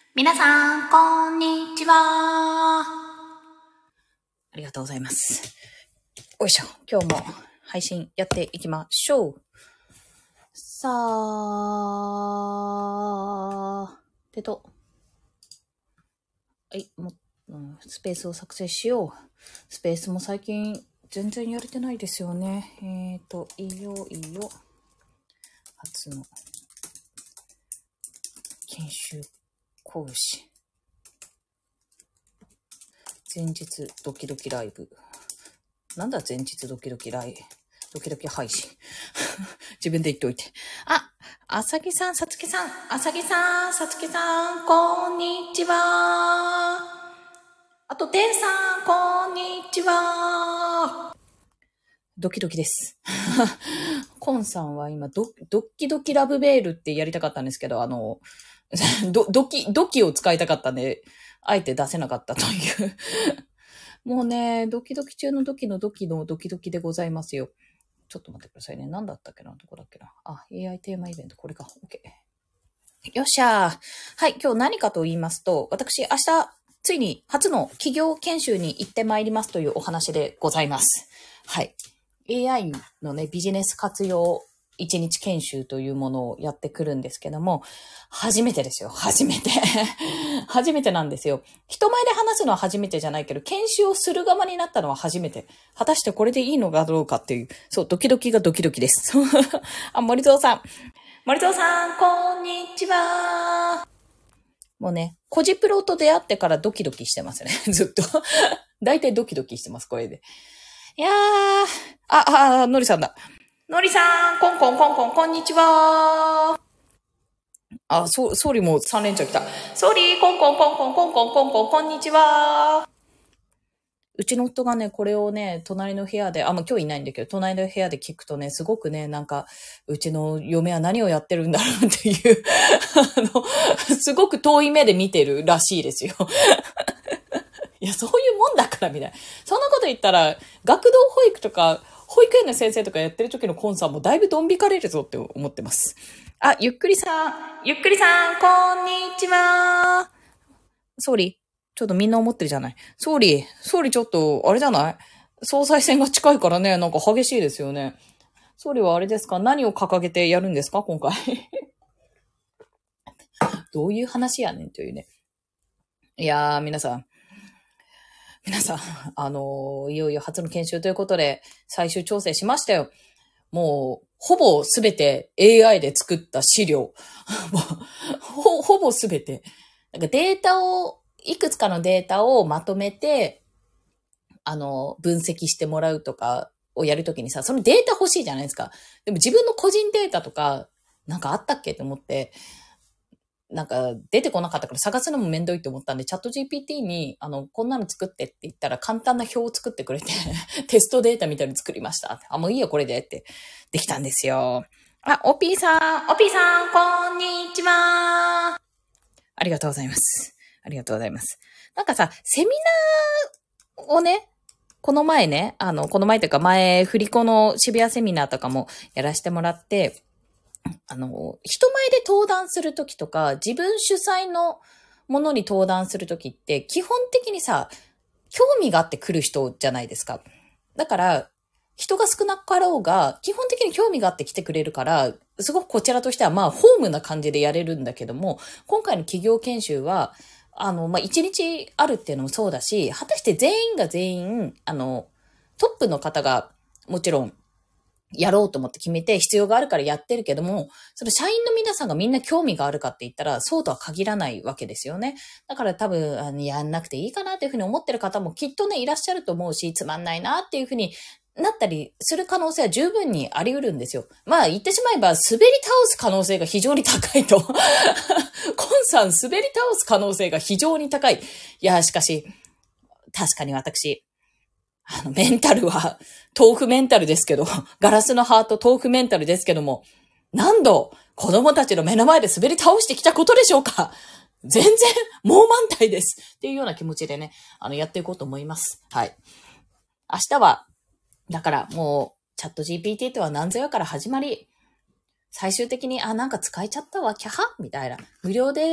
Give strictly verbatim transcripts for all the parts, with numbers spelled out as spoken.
皆さん、こんにちは。ありがとうございます。よいしょ。今日も配信やっていきましょう。さあ、てと。はい、もう、うん、スペースを作成しよう。スペースも最近全然やれてないですよね。えーと、いよいよ、初の研修講師。前日ドキドキライブ。なんだ前日ドキドキライブ。ドキドキ配信。自分で言っておいて。あ、あさぎさん、さつきさん、あさぎさん、さつきさん、こんにちは。あと、てんさん、こんにちは。ドキドキです。コンさんは今ド、ドキドキラブベールってやりたかったんですけど、あの、ド、ドキ、ドキを使いたかったんで、あえて出せなかったという。もうね、ドキドキ中のドキのドキのドキドキでございますよ。ちょっと待ってくださいね。何だったっけな、どこだっけな。あ、エーアイ テーマイベント、これか。OK。よっしゃー。はい、今日何かと言いますと、私、明日、ついに初の企業研修に行ってまいりますというお話でございます。はい。エーアイ のね、ビジネス活用一日研修というものをやってくるんですけども、初めてですよ。初めて。初めてなんですよ。人前で話すのは初めてじゃないけど、研修をする側になったのは初めて。果たしてこれでいいのかどうかっていう、そう、ドキドキがドキドキです。あ、森蔵さん。森蔵さん、こんにちは。もうね、コジプロと出会ってからドキドキしてますね。ずっと。だいたいドキドキしてます、これで。いやー。あ、あ、のりさんだ。のりさん、コンコンコンコン、こんにちは。あ、そ、総理もさん連チャン来た。総理、コンコンコンコンコンコンコンコン、こんにちは。うちの夫がね、これをね、隣の部屋で、あ、まあ、今日いないんだけど、隣の部屋で聞くとね、すごくね、なんか、うちの嫁は何をやってるんだろうっていう、あの、すごく遠い目で見てるらしいですよ。いや、そういうもんだから、みたいな。そんなこと言ったら、学童保育とか、保育園の先生とかやってる時のコンさんもだいぶドン引かれるぞって思ってます。あ、ゆっくりさん、ゆっくりさん、こんにちは。総理、ちょっとみんな思ってるじゃない。総理、総理ちょっと、あれじゃない？総裁選が近いからね、なんか激しいですよね。総理はあれですか？何を掲げてやるんですか今回。どういう話やねんというね。いやー、皆さん。皆さん、あのー、いよいよ初の研修ということで、最終調整しましたよ。もう、ほぼすべて エーアイ で作った資料。ほ、ほぼすべて。なんかデータを、いくつかのデータをまとめて、あの、分析してもらうとかをやるときにさ、そのデータ欲しいじゃないですか。でも自分の個人データとか、なんかあったっけと思って、なんか出てこなかったから探すのもめんどいと思ったんで、チャット ジーピーティー に、あの、こんなの作ってって言ったら簡単な表を作ってくれて、テストデータみたいに作りました。あ、もういいよ、これでって、できたんですよ。あ、オピーさん、オピーさん、こんにちは。ありがとうございます。ありがとうございます。なんかさ、セミナーをね、この前ね、あの、この前というか前、振り子の渋谷セミナーとかもやらせてもらって、あの、人前で登壇するときとか、自分主催のものに登壇するときって、基本的にさ、興味があって来る人じゃないですか。だから、人が少なかろうが、基本的に興味があって来てくれるから、すごくこちらとしては、まあ、ホームな感じでやれるんだけども、今回の企業研修は、あの、まあ、一日あるっていうのもそうだし、果たして全員が全員、あの、トップの方が、もちろん、やろうと思って決めて必要があるからやってるけども、その社員の皆さんがみんな興味があるかって言ったら、そうとは限らないわけですよね。だから多分、あのやんなくていいかなっていうふうに思ってる方もきっとね、いらっしゃると思うし、つまんないなっていうふうになったりする可能性は十分にあり得るんですよ。まあ言ってしまえば、滑り倒す可能性が非常に高いと。コンさん、滑り倒す可能性が非常に高い。いや、しかし、確かに私、あの、メンタルは、豆腐メンタルですけど、ガラスのハート豆腐メンタルですけども、何度、子供たちの目の前で滑り倒してきたことでしょうか？全然、もう満体です。っていうような気持ちでね、あの、やっていこうと思います。はい。明日は、だからもう、チャット ジーピーティー とは何ぞやから始まり、最終的に、あ、なんか使えちゃったわ、キャハみたいな。無料で、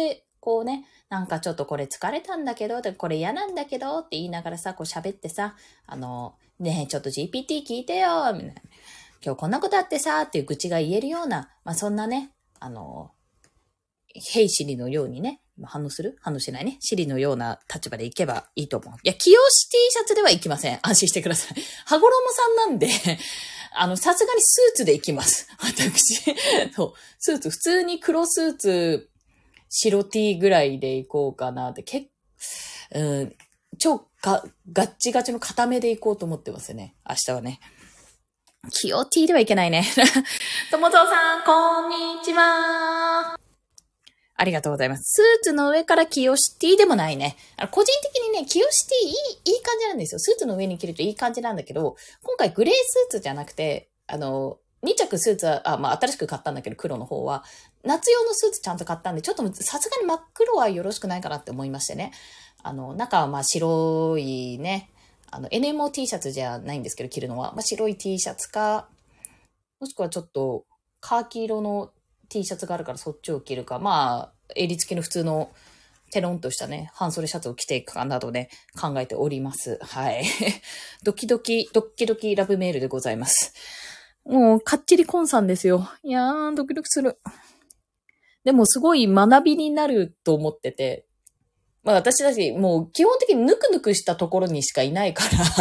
こうね、なんかちょっとこれ疲れたんだけど、これ嫌なんだけどって言いながらさ、こう喋ってさ、あの、ねえ、ちょっと ジーピーティー 聞いてよ、みたいな。今日こんなことあってさ、っていう愚痴が言えるような、まあそんなね、あの、ヘイシリのようにね、反応する反応しないね。シリのような立場でいけばいいと思う。いや、清し T シャツではいきません。安心してください。羽衣さんなんで、あの、さすがにスーツで行きます。私。そう。スーツ、普通に黒スーツ、白 T ぐらいで行こうかなって、結構、うん、超ガガッチガチの固めで行こうと思ってますね。明日はね。清 T ではいけないね。ともぞうさん、こんにちは。ありがとうございます。スーツの上から清し T でもないね。個人的にね、清し T いい、いい感じなんですよ。スーツの上に着るといい感じなんだけど、今回グレースーツじゃなくて、あの、に着スーツは、あ、まあ、新しく買ったんだけど、黒の方は、夏用のスーツちゃんと買ったんで、ちょっとさすがに真っ黒はよろしくないかなって思いましてね。あの、中はまあ白いね、あの、エヌエムオー T シャツじゃないんですけど、着るのは、まあ、白い T シャツか、もしくはちょっと、カーキ色の T シャツがあるからそっちを着るか、まあ、襟付きの普通のテロンとしたね、半袖シャツを着ていくかなどね、考えております。はい。ドキドキ、ドッキドキラブメールでございます。もう、かっちりコンさんですよ。いやー、ドキドキする。でも、すごい学びになると思ってて、まあ私たち、もう基本的にぬくぬくしたところにしかいないから、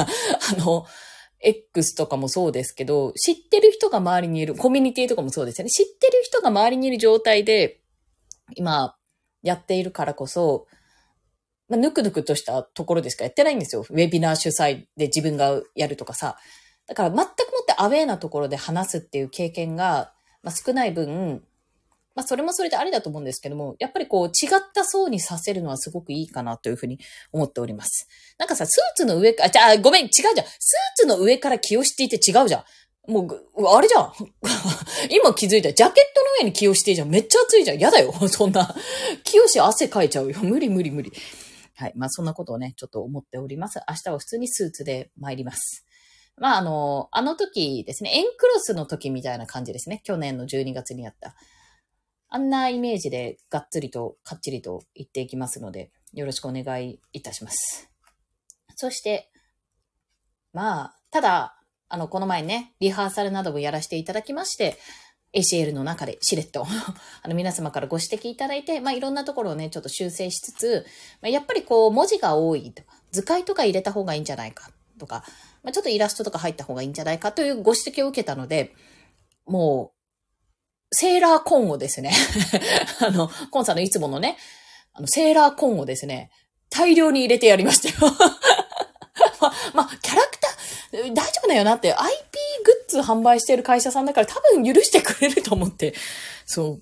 あの、X とかもそうですけど、知ってる人が周りにいる、コミュニティとかもそうですよね。知ってる人が周りにいる状態で、今、やっているからこそ、まあ、ぬくぬくとしたところでしかやってないんですよ。ウェビナー主催で自分がやるとかさ。だから全くもってアウェーなところで話すっていう経験が、まあ、少ない分、まあそれもそれでありだと思うんですけども、やっぱりこう違った層にさせるのはすごくいいかなというふうに思っております。なんかさ、スーツの上か、あ、じゃあごめん、違うじゃん。スーツの上から気をしていて違うじゃん。もう、あれじゃん。今気づいた。ジャケットの上に気をしていじゃん。めっちゃ暑いじゃん。やだよ。そんな。気をし汗かいちゃうよ。無理無理無理。はい。まあそんなことをね、ちょっと思っております。明日は普通にスーツで参ります。まああの、あの時ですね、エンクロスの時みたいな感じですね。去年のじゅうにがつにやった。あんなイメージでがっつりとかっちりと言っていきますので、よろしくお願いいたします。そして、まあ、ただ、あの、この前ね、リハーサルなどもやらせていただきまして、エーシーエル の中でしれっとあの皆様からご指摘いただいて、まあいろんなところをね、ちょっと修正しつつ、まあ、やっぱりこう文字が多いとか、図解とか入れた方がいいんじゃないかとか、まあ、ちょっとイラストとか入った方がいいんじゃないかというご指摘を受けたので、もう、セーラーコンをですね、あの、コンさんのいつものね、あの、セーラーコンをですね、大量に入れてやりましたよ。まあ、まあ、キャラクター、大丈夫だよなって、アイピー グッズ販売している会社さんだから多分許してくれると思って、そう、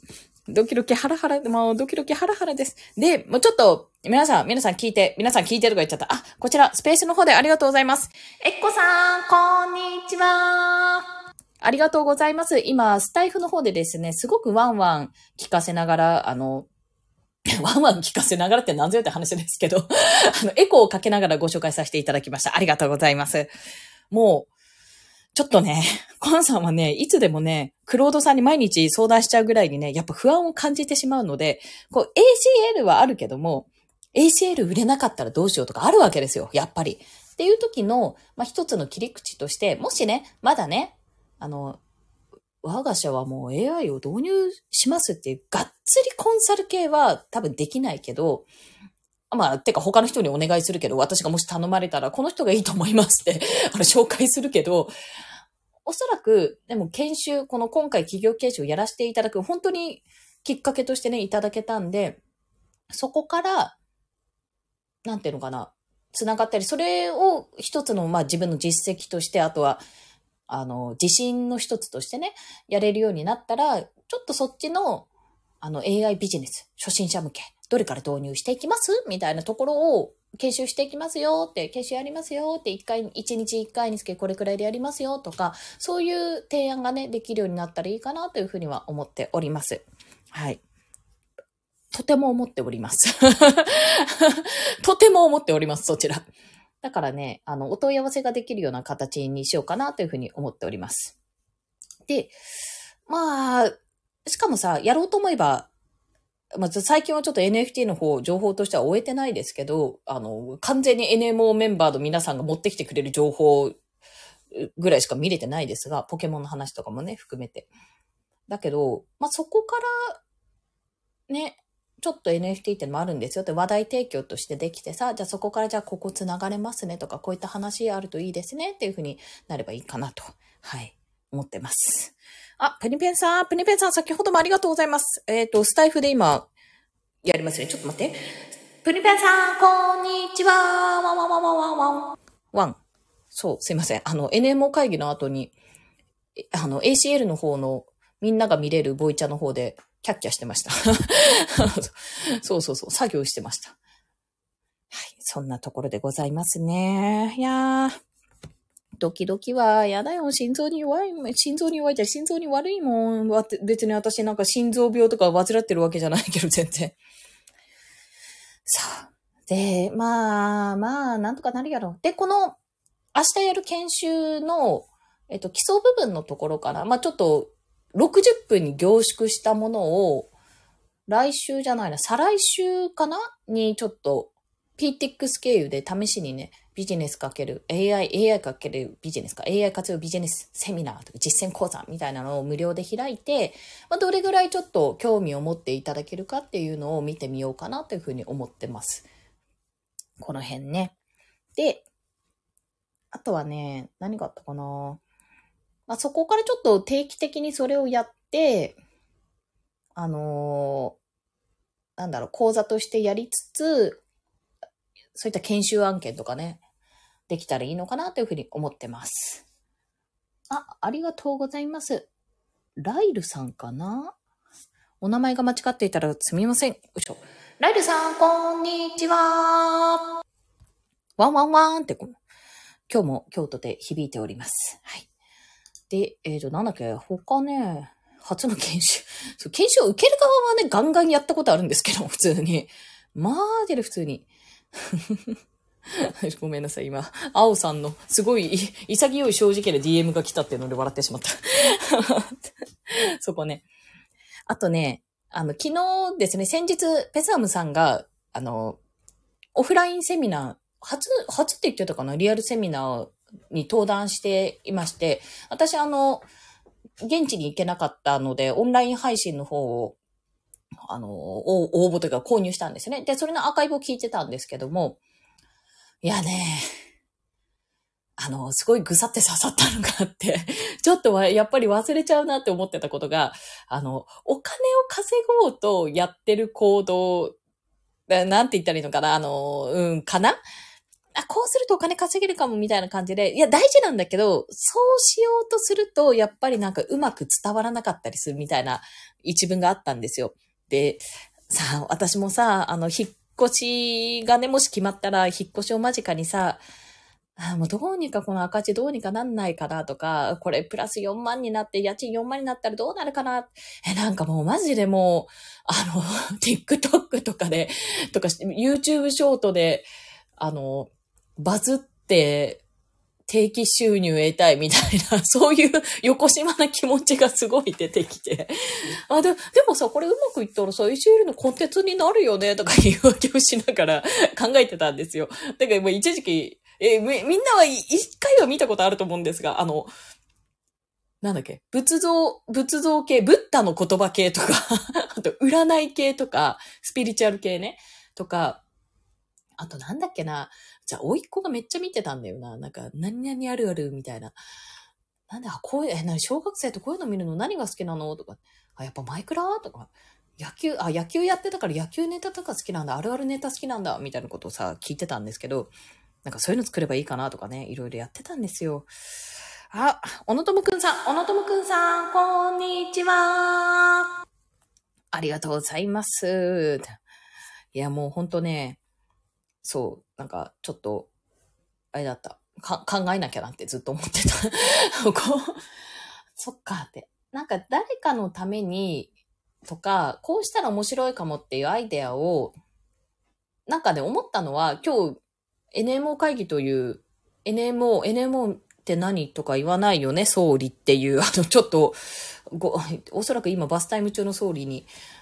ドキドキハラハラ、まあ、ドキドキハラハラです。で、もうちょっと、皆さん、皆さん聞いて、皆さん聞いてとか言っちゃった。あ、こちら、スペースの方でありがとうございます。えっこさん、こんにちは。ありがとうございます。今、スタイフの方でですね、すごくワンワン聞かせながら、あの、ワンワン聞かせながらって何ぞよって話ですけど、あの、エコーをかけながらご紹介させていただきました。ありがとうございます。もう、ちょっとね、コンさんはね、いつでもね、クロードさんに毎日相談しちゃうぐらいにね、やっぱ不安を感じてしまうので、こう、エーシーエル はあるけども、エーシーエル 売れなかったらどうしようとかあるわけですよ、やっぱり。っていう時の、まあ、一つの切り口として、もしね、まだね、あの、我が社はもう エーアイ を導入しますっていう、がっつりコンサル系は多分できないけど、まあ、てか他の人にお願いするけど、私がもし頼まれたら、この人がいいと思いますって、あの、紹介するけど、おそらく、でも研修、この今回企業研修をやらせていただく、本当にきっかけとしてね、いただけたんで、そこから、なんていうのかな、つながったり、それを一つの、まあ自分の実績として、あとは、あの、自信の一つとしてね、やれるようになったら、ちょっとそっちの、あの、エーアイ ビジネス、初心者向け、どれから導入していきますみたいなところを、研修していきますよって、研修やりますよって、一回、一日一回につけこれくらいでやりますよとか、そういう提案がね、できるようになったらいいかなというふうには思っております。はい。とても思っております。とても思っております、そちら。だからね、あの、お問い合わせができるような形にしようかなというふうに思っております。で、まあ、しかもさ、やろうと思えば、 まあ、最近はちょっと エヌエフティー の方、情報としては終えてないですけど、あの、完全に エヌエムオー メンバーの皆さんが持ってきてくれる情報ぐらいしか見れてないですが、ポケモンの話とかもね、含めて。だけど、まあ、そこからね、ちょっと エヌエフティー ってのもあるんですよって話題提供としてできてさ、じゃあそこからじゃあここつながれますねとか、こういった話あるといいですねっていう風になればいいかなと、はい、思ってます。あ、プニペンさん、プニペンさん先ほどもありがとうございます。えっと、スタイフで今、やりますね。ちょっと待って。プニペンさん、こんにちは。ワンワンワンワンワンワン。ワン。そう、すいません。あの、エヌエムオー 会議の後に、あの、エーシーエル の方のみんなが見れるボイチャの方で、キャッキャしてました。そうそうそう、作業してました。はい、そんなところでございますね。いやー、ドキドキは、やだよ、心臓に弱い、心臓に弱いじゃ心臓に悪いもん。別に私なんか心臓病とか患ってるわけじゃないけど、全然。さあ。で、まあ、まあ、なんとかなるやろ。で、この、明日やる研修の、えっと、基礎部分のところから、まあちょっと、ろくじゅっぷんに凝縮したものを、来週じゃないな、再来週かなにちょっと ピーティックス 経由で試しにね、ビジネスかける エーアイ、エーアイ かけるビジネスか、エーアイ 活用ビジネスセミナーとか実践講座みたいなのを無料で開いて、まあ、どれぐらいちょっと興味を持っていただけるかっていうのを見てみようかなというふうに思ってます。この辺ね。で、あとはね、何があったかな。まあ、そこからちょっと定期的にそれをやって、あのー、なんだろう、講座としてやりつつ、そういった研修案件とかね、できたらいいのかなというふうに思ってます。あ、ありがとうございます。ライルさんかな？お名前が間違っていたらすみません。よいしょ。ライルさん、こんにちは。ワンワンワンって、今日も京都で響いております。はい。で、えっと、なんだっけ、他ね、初の研修。そう、研修を受ける側はね、ガンガンやったことあるんですけど、普通に。マジで普通に。ごめんなさい、今、青さんのすごい潔い正直で ディーエム が来たっていうので笑ってしまった。そこね。あとね、あの、昨日ですね、先日、ペサムさんが、あの、オフラインセミナー、初、初って言ってたかな、リアルセミナーに登壇していまして、私あの、現地に行けなかったので、オンライン配信の方を、あの、応募というか購入したんですね。で、それのアーカイブを聞いてたんですけども、いやね、あの、すごいぐさって刺さったのがあって、ちょっとはやっぱり忘れちゃうなって思ってたことが、あの、お金を稼ごうとやってる行動、なんて言ったらいいのかな、あの、うん、かなあ、こうするとお金稼げるかもみたいな感じで、いや、大事なんだけど、そうしようとすると、やっぱりなんかうまく伝わらなかったりするみたいな一文があったんですよ。で、さあ、私もさ、あの、引っ越しがね、もし決まったら、引っ越しを間近にさ、あもうどうにかこの赤字どうにかなんないかなとか、これプラスよんまんになって家賃よんまんになったらどうなるかな。え、なんかもうマジでもう、あの、TikTok とかで、とか YouTube ショートで、あの、バズって定期収入得たいみたいな、そういう横島な気持ちがすごい出てきて。あ、で、でもさ、これうまくいったらさ、エーシーエル のコンテンツになるよね、とか言い訳をしながら考えてたんですよ。だからもう一時期、えみ、みんなは一回は見たことあると思うんですが、あの、なんだっけ、仏像、仏像系、ブッダの言葉系とか、あと占い系とか、スピリチュアル系ね、とか、あとなんだっけな、じゃあ、甥っ子がめっちゃ見てたんだよな。なんか、何々あるあるみたいな。なんだ、こういう、え、な小学生とこういうの見るの何が好きなのとか。あ、やっぱマイクラとか。野球、あ、野球やってたから野球ネタとか好きなんだ。あるあるネタ好きなんだ。みたいなことをさ、聞いてたんですけど、なんかそういうの作ればいいかなとかね、いろいろやってたんですよ。あ、小野友くんさん、小野友くんさん、こんにちは。ありがとうございます。いや、もうほんとね、そう、なんか、ちょっと、あれだった。か、考えなきゃなってずっと思ってた。こう、そっかって。なんか、誰かのために、とか、こうしたら面白いかもっていうアイデアを、なんかね、思ったのは、今日、エヌエムオー 会議という、エヌエムオー、エヌエムオー って何とか言わないよね、総理っていう、あの、ちょっと、ご、おそらく今バスタイム中の総理に、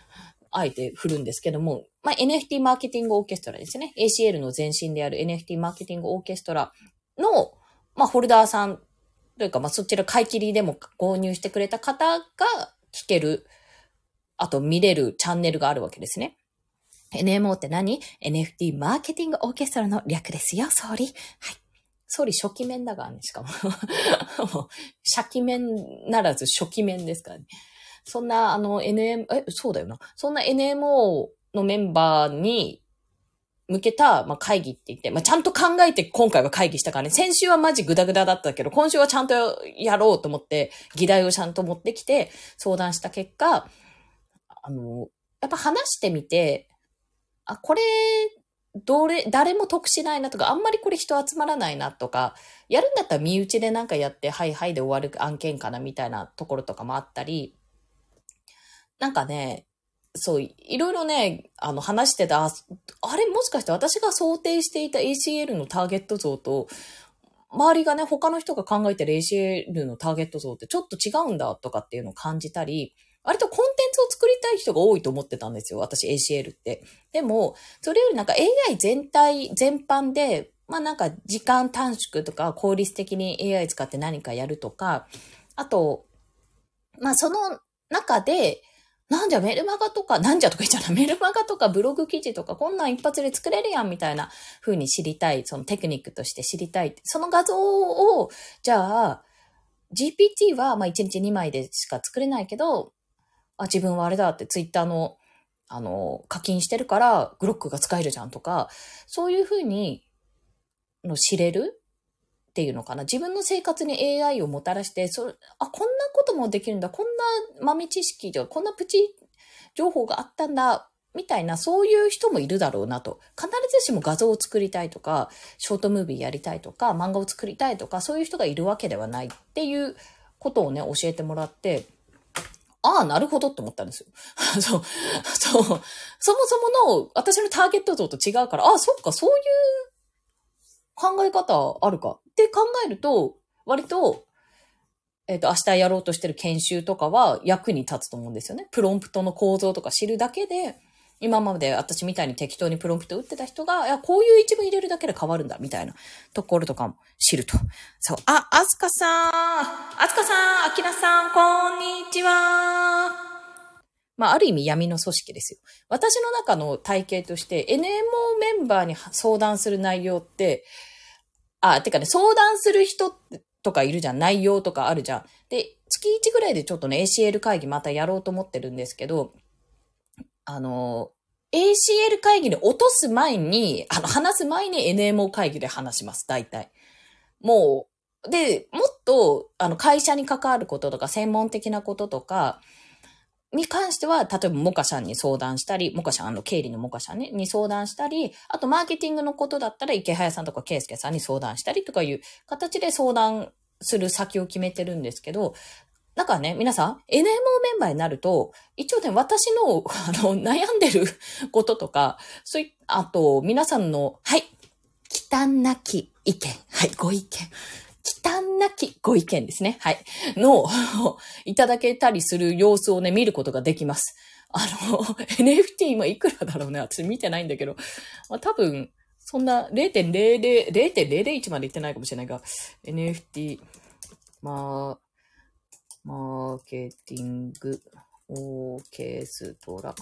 あえて振るんですけども、まあ、エヌエフティー マーケティングオーケストラですね。エーシーエル の前身である エヌエフティー マーケティングオーケストラの、まあ、ホルダーさんというか、まあ、そちら買い切りでも購入してくれた方が聞ける、あと見れるチャンネルがあるわけですね。エヌエムオー って何？ エヌエフティー マーケティングオーケストラの略ですよ、総理。はい。総理初期面だからね、しかも。初期面ならず初期面ですからね。そんな、あの、エヌエム、え、そうだよな。そんな エヌエムオー のメンバーに向けた、まあ、会議って言って、まあ、ちゃんと考えて今回は会議したからね。先週はマジグダグダだったけど、今週はちゃんとやろうと思って、議題をちゃんと持ってきて相談した結果、あの、やっぱ話してみて、あ、これ、どれ、誰も得しないなとか、あんまりこれ人集まらないなとか、やるんだったら身内でなんかやって、はいはいで終わる案件かなみたいなところとかもあったり、なんかね、そう、いろいろね、あの話してた、ああれもしかして私が想定していた エーシーエル のターゲット像と、周りがね、他の人が考えてる エーシーエル のターゲット像ってちょっと違うんだとかっていうのを感じたり、割とコンテンツを作りたい人が多いと思ってたんですよ、私 エーシーエル って。でも、それよりなんか エーアイ 全体、全般で、まあなんか時間短縮とか効率的に エーアイ 使って何かやるとか、あと、まあその中で、なんじゃメルマガとか、なんじゃとか言っちゃうな、メルマガとかブログ記事とかこんなん一発で作れるやんみたいな風に知りたい、そのテクニックとして知りたい。その画像を、じゃあ、ジーピーティー はまあいちにちにまいでしか作れないけど、あ、自分はあれだってツイッターの、あの、課金してるからグロックが使えるじゃんとか、そういう風にの知れるっていうのかな。自分の生活に エーアイ をもたらして、それ、あ、こんなこともできるんだ。こんな豆知識で、こんなプチ情報があったんだ。みたいな、そういう人もいるだろうなと。必ずしも画像を作りたいとか、ショートムービーやりたいとか、漫画を作りたいとか、そういう人がいるわけではないっていうことをね、教えてもらって、ああ、なるほどって思ったんですよ。そう、そう。そもそもの私のターゲット像と違うから、ああ、そっか、そういう考え方あるかって考えると、割と、えっと、明日やろうとしてる研修とかは役に立つと思うんですよね。プロンプトの構造とか知るだけで、今まで私みたいに適当にプロンプト打ってた人が、いや、こういう一文入れるだけで変わるんだ、みたいなところとかも知ると。そう。あ、あすかさん。あすかさん、あきらさん、こんにちは。まあ、ある意味闇の組織ですよ。私の中の体系として、エヌエムオー メンバーに相談する内容って、あ、てかね、相談する人とかいるじゃん。内容とかあるじゃん。で、月いちぐらいでちょっとね、エーシーエル 会議またやろうと思ってるんですけど、あの、エーシーエル 会議に落とす前に、あの、話す前に エヌエムオー 会議で話します。大体。もう、で、もっと、あの、会社に関わることとか、専門的なこととか、に関しては、例えば、モカシャンに相談したり、モカシャン、あの、経理のモカシャンね、に相談したり、あと、マーケティングのことだったら、池早さんとかケイスケさんに相談したりとかいう形で相談する先を決めてるんですけど、だからね、皆さん、エヌエムオー メンバーになると、一応ね、私の、あの、悩んでることとか、そういあと、皆さんの、はい、忌憚なき意見、はい、ご意見。忌憚なきご意見ですね。はい。の、いただけたりする様子をね、見ることができます。あの、エヌエフティー 今いくらだろうね。私見てないんだけど。まあ、多分、そんな ゼロてんゼロゼロ、ゼロてんゼロゼロいちまでいってないかもしれないが、エヌエフティー、まあ、マーケティング、オーケストラ。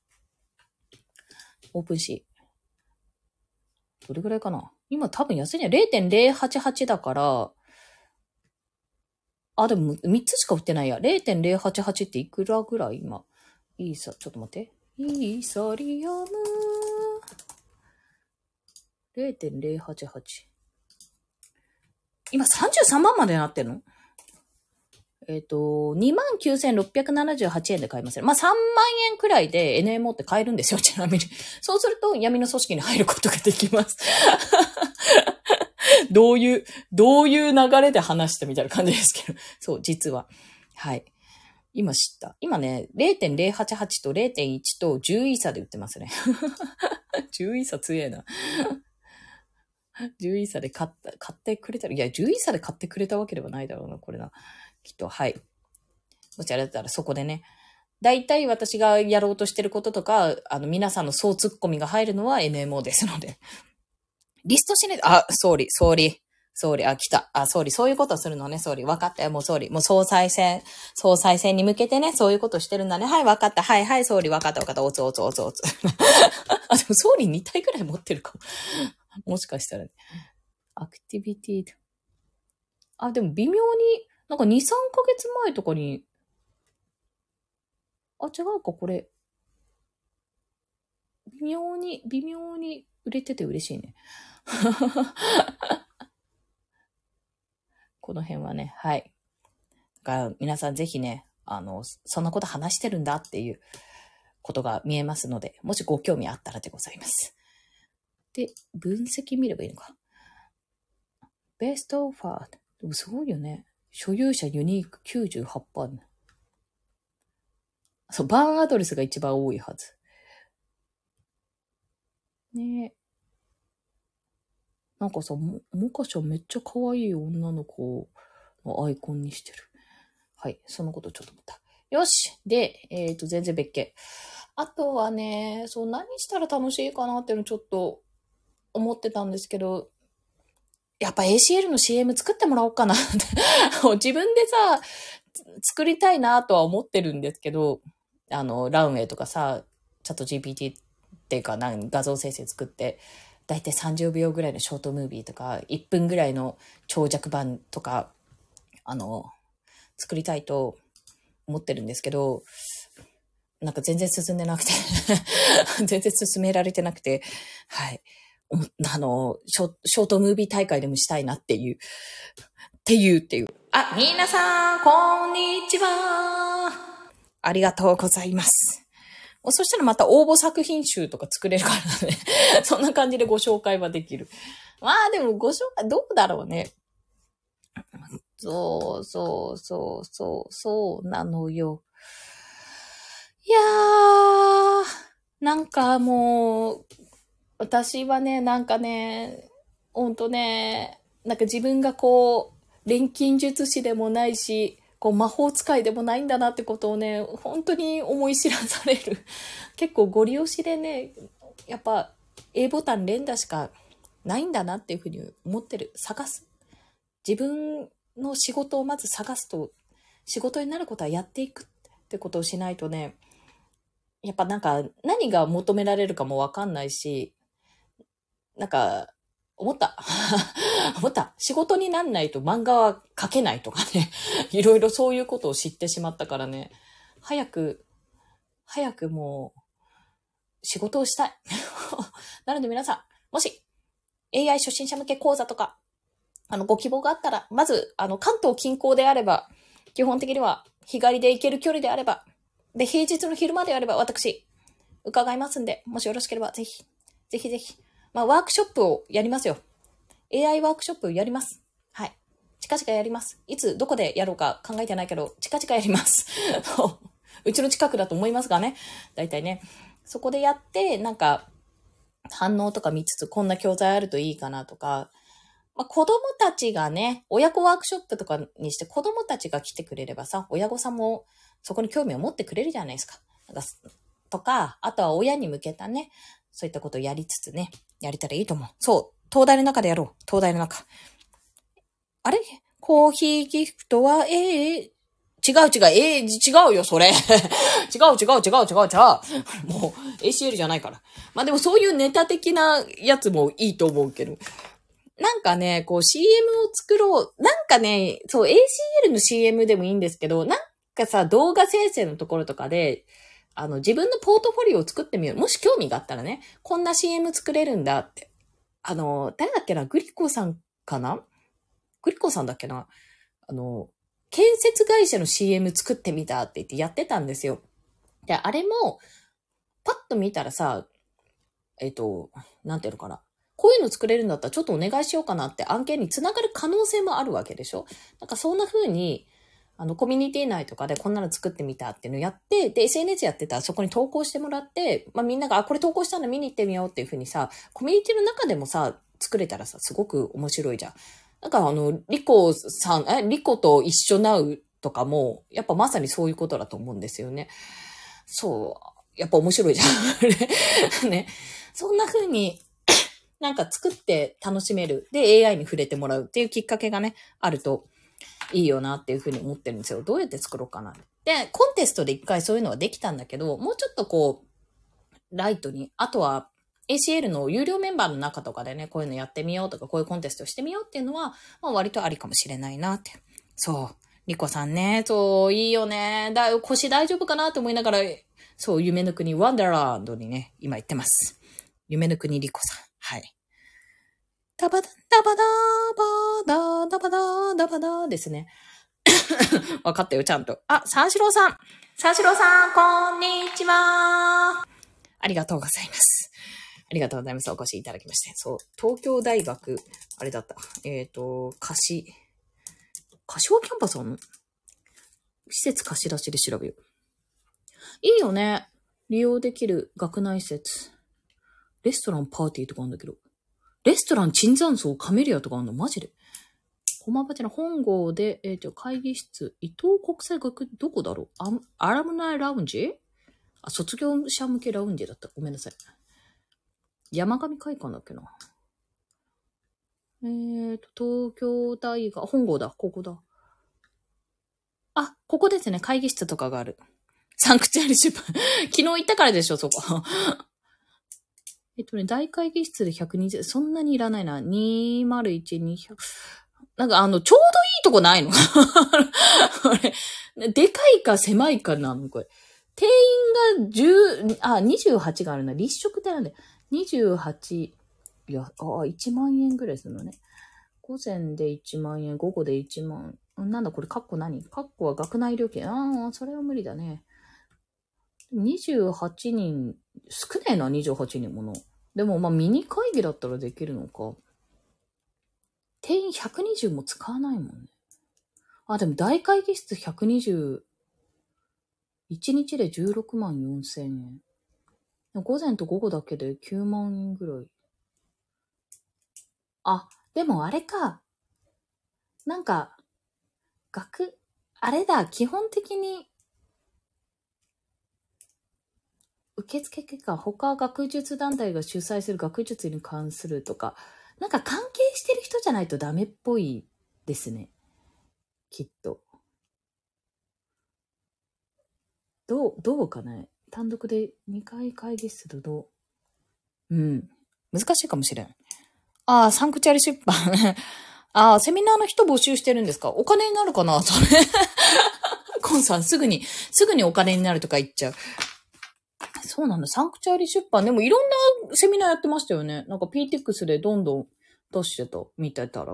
オープンシー。どれぐらいかな？今多分安いね。ゼロてんゼロはちはち だから、あ、でもみっつしか売ってないや。ゼロてんゼロはちはち っていくらぐらい今。いいさ、ちょっと待って。イーサリアム。ゼロてんゼロはちはち。今さんじゅうさんまんまでなってんの？えっと、にまんきゅうせんろっぴゃくななじゅうはちえんで買いますね。まあ、さんまんえんくらいで エヌエムオー って買えるんですよ、ちなみに。そうすると闇の組織に入ることができます。どういう、どういう流れで話したみたいな感じですけど。そう、実は。はい。今知った。今ね、ゼロてんゼロはちはち と ゼロてんいち とじゅうイーサで売ってますね。じゅうイーサ強えな。じゅうイーサで買った、買ってくれたら、いや、じゅうイーサで買ってくれたわけではないだろうな、これな。きっと、はい。もしあれだったらそこでね、 大体私がやろうとしてることとか、あの、皆さんの総ツッコミが入るのは エムエムオー ですので。リストしね、あ、総理、総理、総理、あ、来た。あ、総理、そういうことするのね、総理。分かったよ、もう総理。もう総裁選、総裁選に向けてね、そういうことしてるんだね。はい、分かった。はい、はい、総理、分かった、分かった。おつおつおつおつ。あ、でも総理に体くらい持ってるかも。もしかしたらね。アクティビティ。あ、でも微妙に、なんかに、さんかげつまえとかに、あ、違うか、これ。微妙に、微妙に売れてて嬉しいね。この辺はね、はい。だから皆さんぜひね、あの、そんなこと話してるんだっていうことが見えますので、もしご興味あったらでございます。で、分析見ればいいのか。ベストオファー。でもすごいよね。所有者ユニーク きゅうじゅうはちパーセント。そう、バーンアドレスが一番多いはず。ねえ。なんかさ、も、もかちゃんめっちゃ可愛い女の子のアイコンにしてる。はい。そのことちょっと思った。よし。で、えっと、全然別件。あとはね、そう、何したら楽しいかなっていうのちょっと思ってたんですけど、やっぱ エーシーエル の シーエム 作ってもらおうかなって。自分でさ、作りたいなとは思ってるんですけど、あの、ランウェイとかさ、チャット ジーピーティー っていうか、なん画像生成作って、だいたいさんじゅうびょうぐらいのショートムービーとか、いっぷんぐらいの長尺版とか、あの、作りたいと思ってるんですけど、なんか全然進んでなくて、全然進められてなくて、はい。あの、ショ、ショートムービー大会でもしたいなっていう、っていうっていう。あ、皆さん、こんにちは。ありがとうございます。そしたらまた応募作品集とか作れるからね。そんな感じでご紹介はできる。まあでもご紹介、どうだろうね。そうそうそうそう、そうなのよ。いやー、なんかもう、私はね、なんかね、ほんとね、なんか自分がこう、錬金術師でもないし、こう魔法使いでもないんだなってことをね、本当に思い知らされる。結構ゴリ押しでね、やっぱ A ボタン連打しかないんだなっていうふうに思ってる。探す。自分の仕事をまず探すと、仕事になることはやっていくってことをしないとね、やっぱなんか何が求められるかもわかんないし、なんか、思った。思った。仕事になんないと漫画は描けないとかね。いろいろそういうことを知ってしまったからね。早く、早くもう、仕事をしたい。なので皆さん、もし、エーアイ 初心者向け講座とか、あの、ご希望があったら、まず、あの、関東近郊であれば、基本的には日帰りで行ける距離であれば、で、平日の昼間であれば、私、伺いますんで、もしよろしければ、ぜひ、ぜひぜひ、まあ、ワークショップをやりますよ。エーアイ ワークショップやります。はい。近々やります。いつ、どこでやろうか考えてないけど、近々やります。うちの近くだと思いますがね。だいたいね。そこでやって、なんか、反応とか見つつ、こんな教材あるといいかなとか、まあ、子供たちがね、親子ワークショップとかにして子供たちが来てくれればさ、親御さんもそこに興味を持ってくれるじゃないですか。なんかとか、あとは親に向けたね、そういったことをやりつつね、やれたらいいと思う。そう。東大の中でやろう。東大の中。あれコーヒーギフトは、ええー、違う違う、ええー、違うよ、それ。違う違う違う違う違う。もう、エーシーエル じゃないから。まあでもそういうネタ的なやつもいいと思うけど。なんかね、こう シーエム を作ろう。なんかね、そう エーシーエル の シーエム でもいいんですけど、なんかさ、動画生成のところとかで、あの、自分のポートフォリオを作ってみよう。もし興味があったらね、こんな シーエム 作れるんだって。あの、誰だっけな、グリコさんかなグリコさんだっけなあの、建設会社の シーエム 作ってみたって言ってやってたんですよ。で、あれも、パッと見たらさ、えっと、なんていうのかな。こういうの作れるんだったらちょっとお願いしようかなって案件につながる可能性もあるわけでしょ。なんかそんな風に、あの、コミュニティ内とかでこんなの作ってみたっていうのをやって、で、エスエヌエス やってたらそこに投稿してもらって、まあみんなが、あ、これ投稿したの見に行ってみようっていう風にさ、コミュニティの中でもさ、作れたらさ、すごく面白いじゃん。なんかあの、リコさん、え、リコと一緒なうとかも、やっぱまさにそういうことだと思うんですよね。 そう、やっぱ面白いじゃん。ね。そんな風に、なんか作って楽しめる。で、エーアイ に触れてもらうっていうきっかけがね、あるといいよなっていう風に思ってるんですよ。どうやって作ろうかな。で、コンテストで一回そういうのはできたんだけど、もうちょっとこう、ライトに、あとは エーシーエル の有料メンバーの中とかでね、こういうのやってみようとか、こういうコンテストしてみようっていうのは、まあ割とありかもしれないなって。そう。リコさんね、そう、いいよね。だ、腰大丈夫かなと思いながら、そう、夢の国ワンダーランドにね、今行ってます。夢の国リコさん。はい。ダバダ、ダバダーバーダー、ダバダー、ダバダーですね。わかったよ、ちゃんと。あ、三四郎さん。三四郎さん、こんにちは。ありがとうございます。ありがとうございます。お越しいただきまして。そう、東京大学、あれだった。えっ、ー、と、貸し、柏キャンパスあんの？施設貸し出しで調べよう。いいよね。利用できる学内施設。レストランパーティーとかあるんだけど。レストラン椿山荘カメリアとかあんの？マジで？駒場町の本郷で、えっ、ー、と、会議室、伊東国際学、どこだろう？アアラムナイラウンジ？あ、卒業者向けラウンジだった。ごめんなさい。山上会館だっけな。えっ、ー、と、東京大学、本郷だ。ここだ。あ、ここですね。会議室とかがある。サンクチュアリ出版。昨日行ったからでしょ、そこ。えっとね、大会議室でひゃくにじゅう、そんなにいらないな。にまるいち、にひゃく。なんかあの、ちょうどいいとこないの？これ、でかいか狭いかなのこれ。定員がじゅう、あ、にじゅうはちがあるな。立食ってなんで、にじゅうはち、いや、あ、いちまん円ぐらいするのね。午前でいちまん円、午後でいちまん。なんだこれ、カッコ何？カッコは学内料金。ああ、それは無理だね。にじゅうはちにん、少ねえな、にじゅうはちにんもの。でも、まあ、ミニ会議だったらできるのか。定員ひゃくにじゅうも使わないもんね。あ、でも大会議室ひゃくにじゅう、いちにちでじゅうろくまんよんせんえん。午前と午後だけできゅうまん円ぐらい。あ、でもあれか。なんか、学、あれだ、基本的に、受付結果、他学術団体が主催する学術に関するとか、なんか関係してる人じゃないとダメっぽいですね。きっと。どう、どうかね。単独でにかい会議室とどう？うん。難しいかもしれん。ああ、サンクチュアリ出版。ああ、セミナーの人募集してるんですか？お金になるかなそれ。コンさん、すぐに、すぐにお金になるとか言っちゃう。そうなんだ。サンクチュアリ出版。でもいろんなセミナーやってましたよね。なんか ピーティックス でどんどん出してた。見てたら。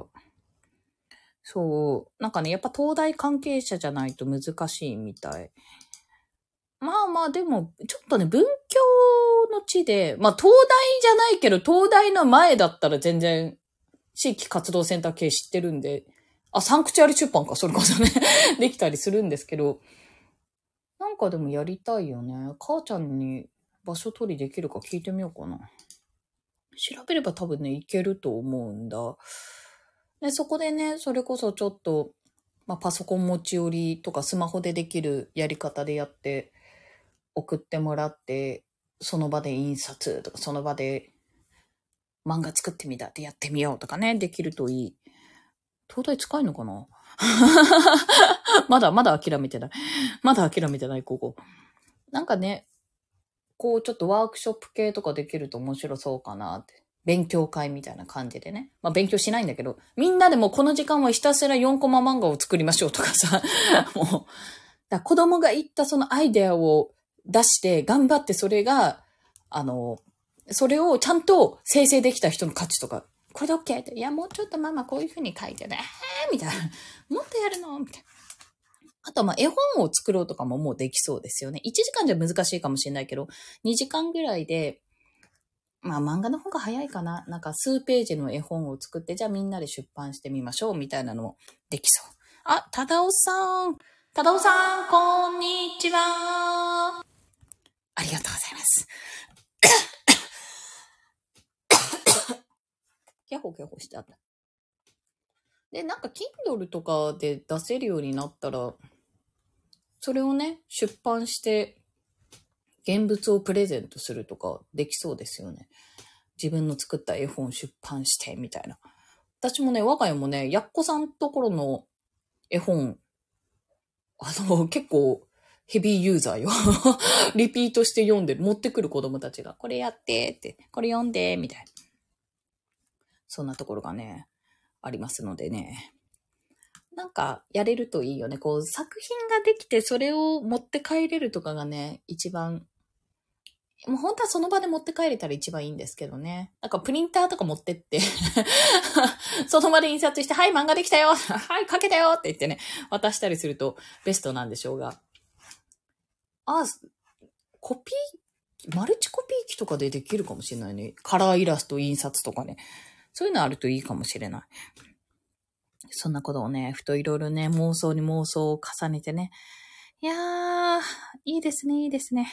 そう。なんかね、やっぱ東大関係者じゃないと難しいみたい。まあまあ、でも、ちょっとね、文教の地で、まあ東大じゃないけど、東大の前だったら全然、地域活動センター系知ってるんで、あ、サンクチュアリ出版か、それこそね、できたりするんですけど、なんかでもやりたいよね。母ちゃんに場所取りできるか聞いてみようかな。調べれば多分ね、いけると思うんだ。で、そこでね、それこそちょっと、まあ、パソコン持ち寄りとかスマホでできるやり方でやって送ってもらって、その場で印刷とか、その場で漫画作ってみたってやってみようとかね、できるといい。東大使えるのかなまだ、まだ諦めてない。まだ諦めてない、ここ。なんかね、こうちょっとワークショップ系とかできると面白そうかなって。勉強会みたいな感じでね。まあ勉強しないんだけど、みんなでもこの時間はひたすらよんコマ漫画を作りましょうとかさ、もう、だ子供が言ったそのアイデアを出して頑張ってそれが、あの、それをちゃんと生成できた人の価値とか、これで OK? って、いやもうちょっとママこういう風に書いてね、えーみたいな。もっとやるのみたいな。あとはまあ絵本を作ろうとかももうできそうですよね。いちじかんじゃ難しいかもしれないけど、にじかんぐらいで、まあ漫画の方が早いかな。なんか数ページの絵本を作って、じゃあみんなで出版してみましょうみたいなのもできそう。あ、ただおさん。ただおさん、こんにちは。ありがとうございます。キャホキャホしてあった。で、なんか Kindle とかで出せるようになったら、それをね、出版して現物をプレゼントするとかできそうですよね。自分の作った絵本出版してみたいな。私もね、我が家もね、やっこさんところの絵本、あの、結構ヘビーユーザーよ。リピートして読んでる。持ってくる子供たちが、これやってって、これ読んで、みたいな。そんなところがね、ありますのでね。なんか、やれるといいよね。こう、作品ができて、それを持って帰れるとかがね、一番、もう本当はその場で持って帰れたら一番いいんですけどね。なんかプリンターとか持ってって、その場で印刷して、はい、漫画できたよはい、書けたよって言ってね、渡したりするとベストなんでしょうが。あ、コピー、マルチコピー機とかでできるかもしれないね。カラーイラスト、印刷とかね。そういうのあるといいかもしれない。そんなことをね、ふといろいろね、妄想に妄想を重ねてね。いやー、いいですね、いいですね。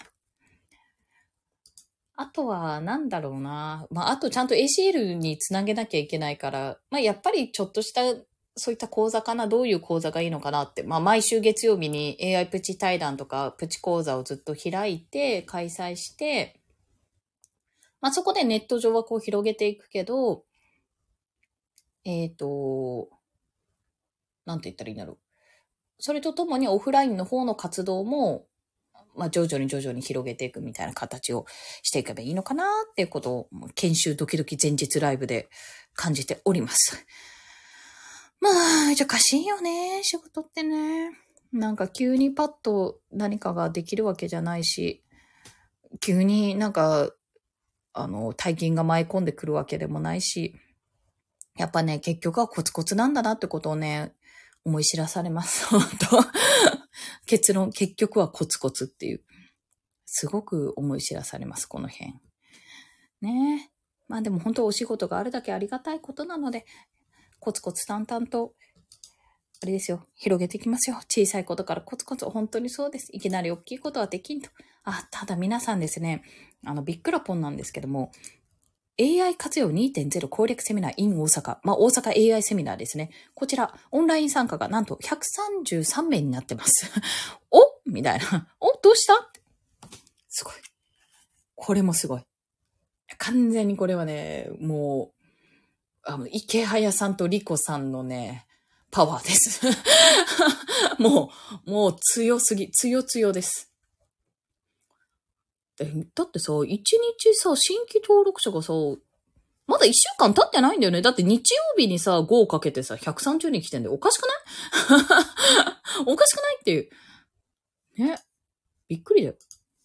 あとは、なんだろうな。まあ、あとちゃんと エーシーエル につなげなきゃいけないから、まあ、やっぱりちょっとした、そういった講座かな、どういう講座がいいのかなって。まあ、毎週月曜日に エーアイ プチ対談とか、プチ講座をずっと開いて、開催して、まあ、そこでネット上はこう広げていくけど、えっと、なんて言ったらいいんだろう。それとともにオフラインの方の活動も、まあ、徐々に徐々に広げていくみたいな形をしていけばいいのかなっていうことを、研修ドキドキ前日ライブで感じております。まあ、難しいよね、仕事ってね。なんか急にパッと何かができるわけじゃないし、急になんか、あの、大金が舞い込んでくるわけでもないし、やっぱね、結局はコツコツなんだなってことをね、思い知らされます。本当結論、結局はコツコツっていう。すごく思い知らされます、この辺。ねえ。まあでも本当お仕事があるだけありがたいことなので、コツコツ淡々と、あれですよ、広げていきますよ。小さいことからコツコツ、本当にそうです。いきなり大きいことはできんと。あ、ただ皆さんですね、あの、びっくらぽんなんですけども、エーアイ 活用 にてんゼロ 攻略セミナー in 大阪。まあ、大阪 エーアイ セミナーですね。こちら、オンライン参加がなんとひゃくさんじゅうさんめいになってます。おみたいな。おどうしたすごい。これもすごい。完全にこれはね、もう、あの、池早さんとリコさんのね、パワーです。もう、もう強すぎ、強強です。だってさ、一日さ、新規登録者がさ、まだ一週間経ってないんだよね。だって日曜日にさ、ごをかけてさ、ひゃくさんじゅうにん来てんだよ。おかしくないおかしくないっていう。ね。びっくりだよ。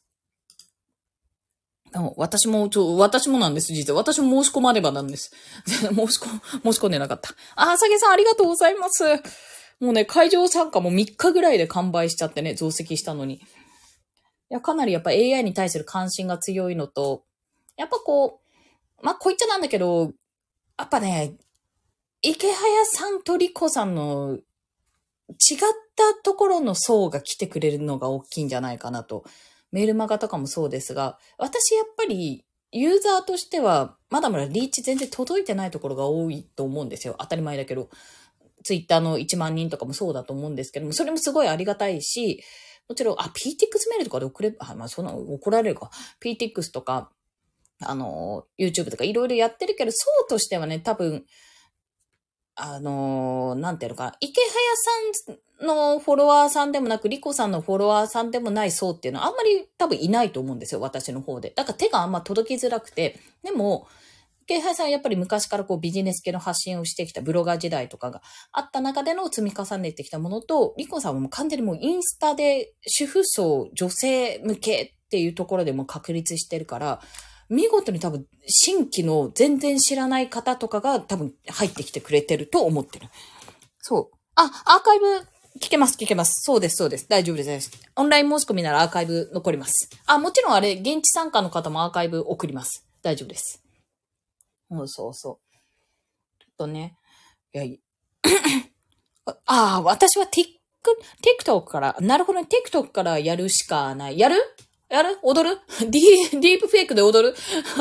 私も、ちょ、私もなんです、実は。私も申し込まねばなんです。申し込、申し込んでなかった。あ、あさげさんありがとうございます。もうね、会場参加もみっかぐらいで完売しちゃってね、増席したのに。いや、かなりやっぱ エーアイ に対する関心が強いのと、やっぱこう、まあ、こう言っちゃなんだけど、やっぱね、池早さんとリコさんの違ったところの層が来てくれるのが大きいんじゃないかなと。メールマガとかもそうですが、私やっぱりユーザーとしてはまだまだリーチ全然届いてないところが多いと思うんですよ。当たり前だけど。ツイッターのいちまんにんとかもそうだと思うんですけども、それもすごいありがたいし、もちろん、あ、ピーティックス メールとかで送れ、あ、まあそんな怒られるか。ピーティックス とか、あの、YouTube とかいろいろやってるけど、層としてはね、多分、あのー、なんていうのかな、池早さんのフォロワーさんでもなく、リコさんのフォロワーさんでもない層っていうのはあんまり多分いないと思うんですよ、私の方で。だから手があんま届きづらくて。でも、池早さんはやっぱり昔からこうビジネス系の発信をしてきたブロガー時代とかがあった中での積み重ねてきたものと、リコさんはもう完全にもうインスタで主婦層、女性向けっていうところでも確立してるから、見事に多分新規の全然知らない方とかが多分入ってきてくれてると思ってる。そう。あ、アーカイブ聞けます、聞けます。そうです、そうです。大丈夫です。オンライン申し込みならアーカイブ残ります。あ、もちろんあれ、現地参加の方もアーカイブ送ります。大丈夫です。そうそうそう。ちょっとね。いや、ああ、私は TikTok から、なるほどね、TikTok からやるしかない。やるやる踊るディディープフェイクで踊る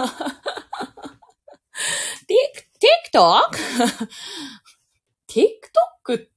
?TikTok?TikTok って、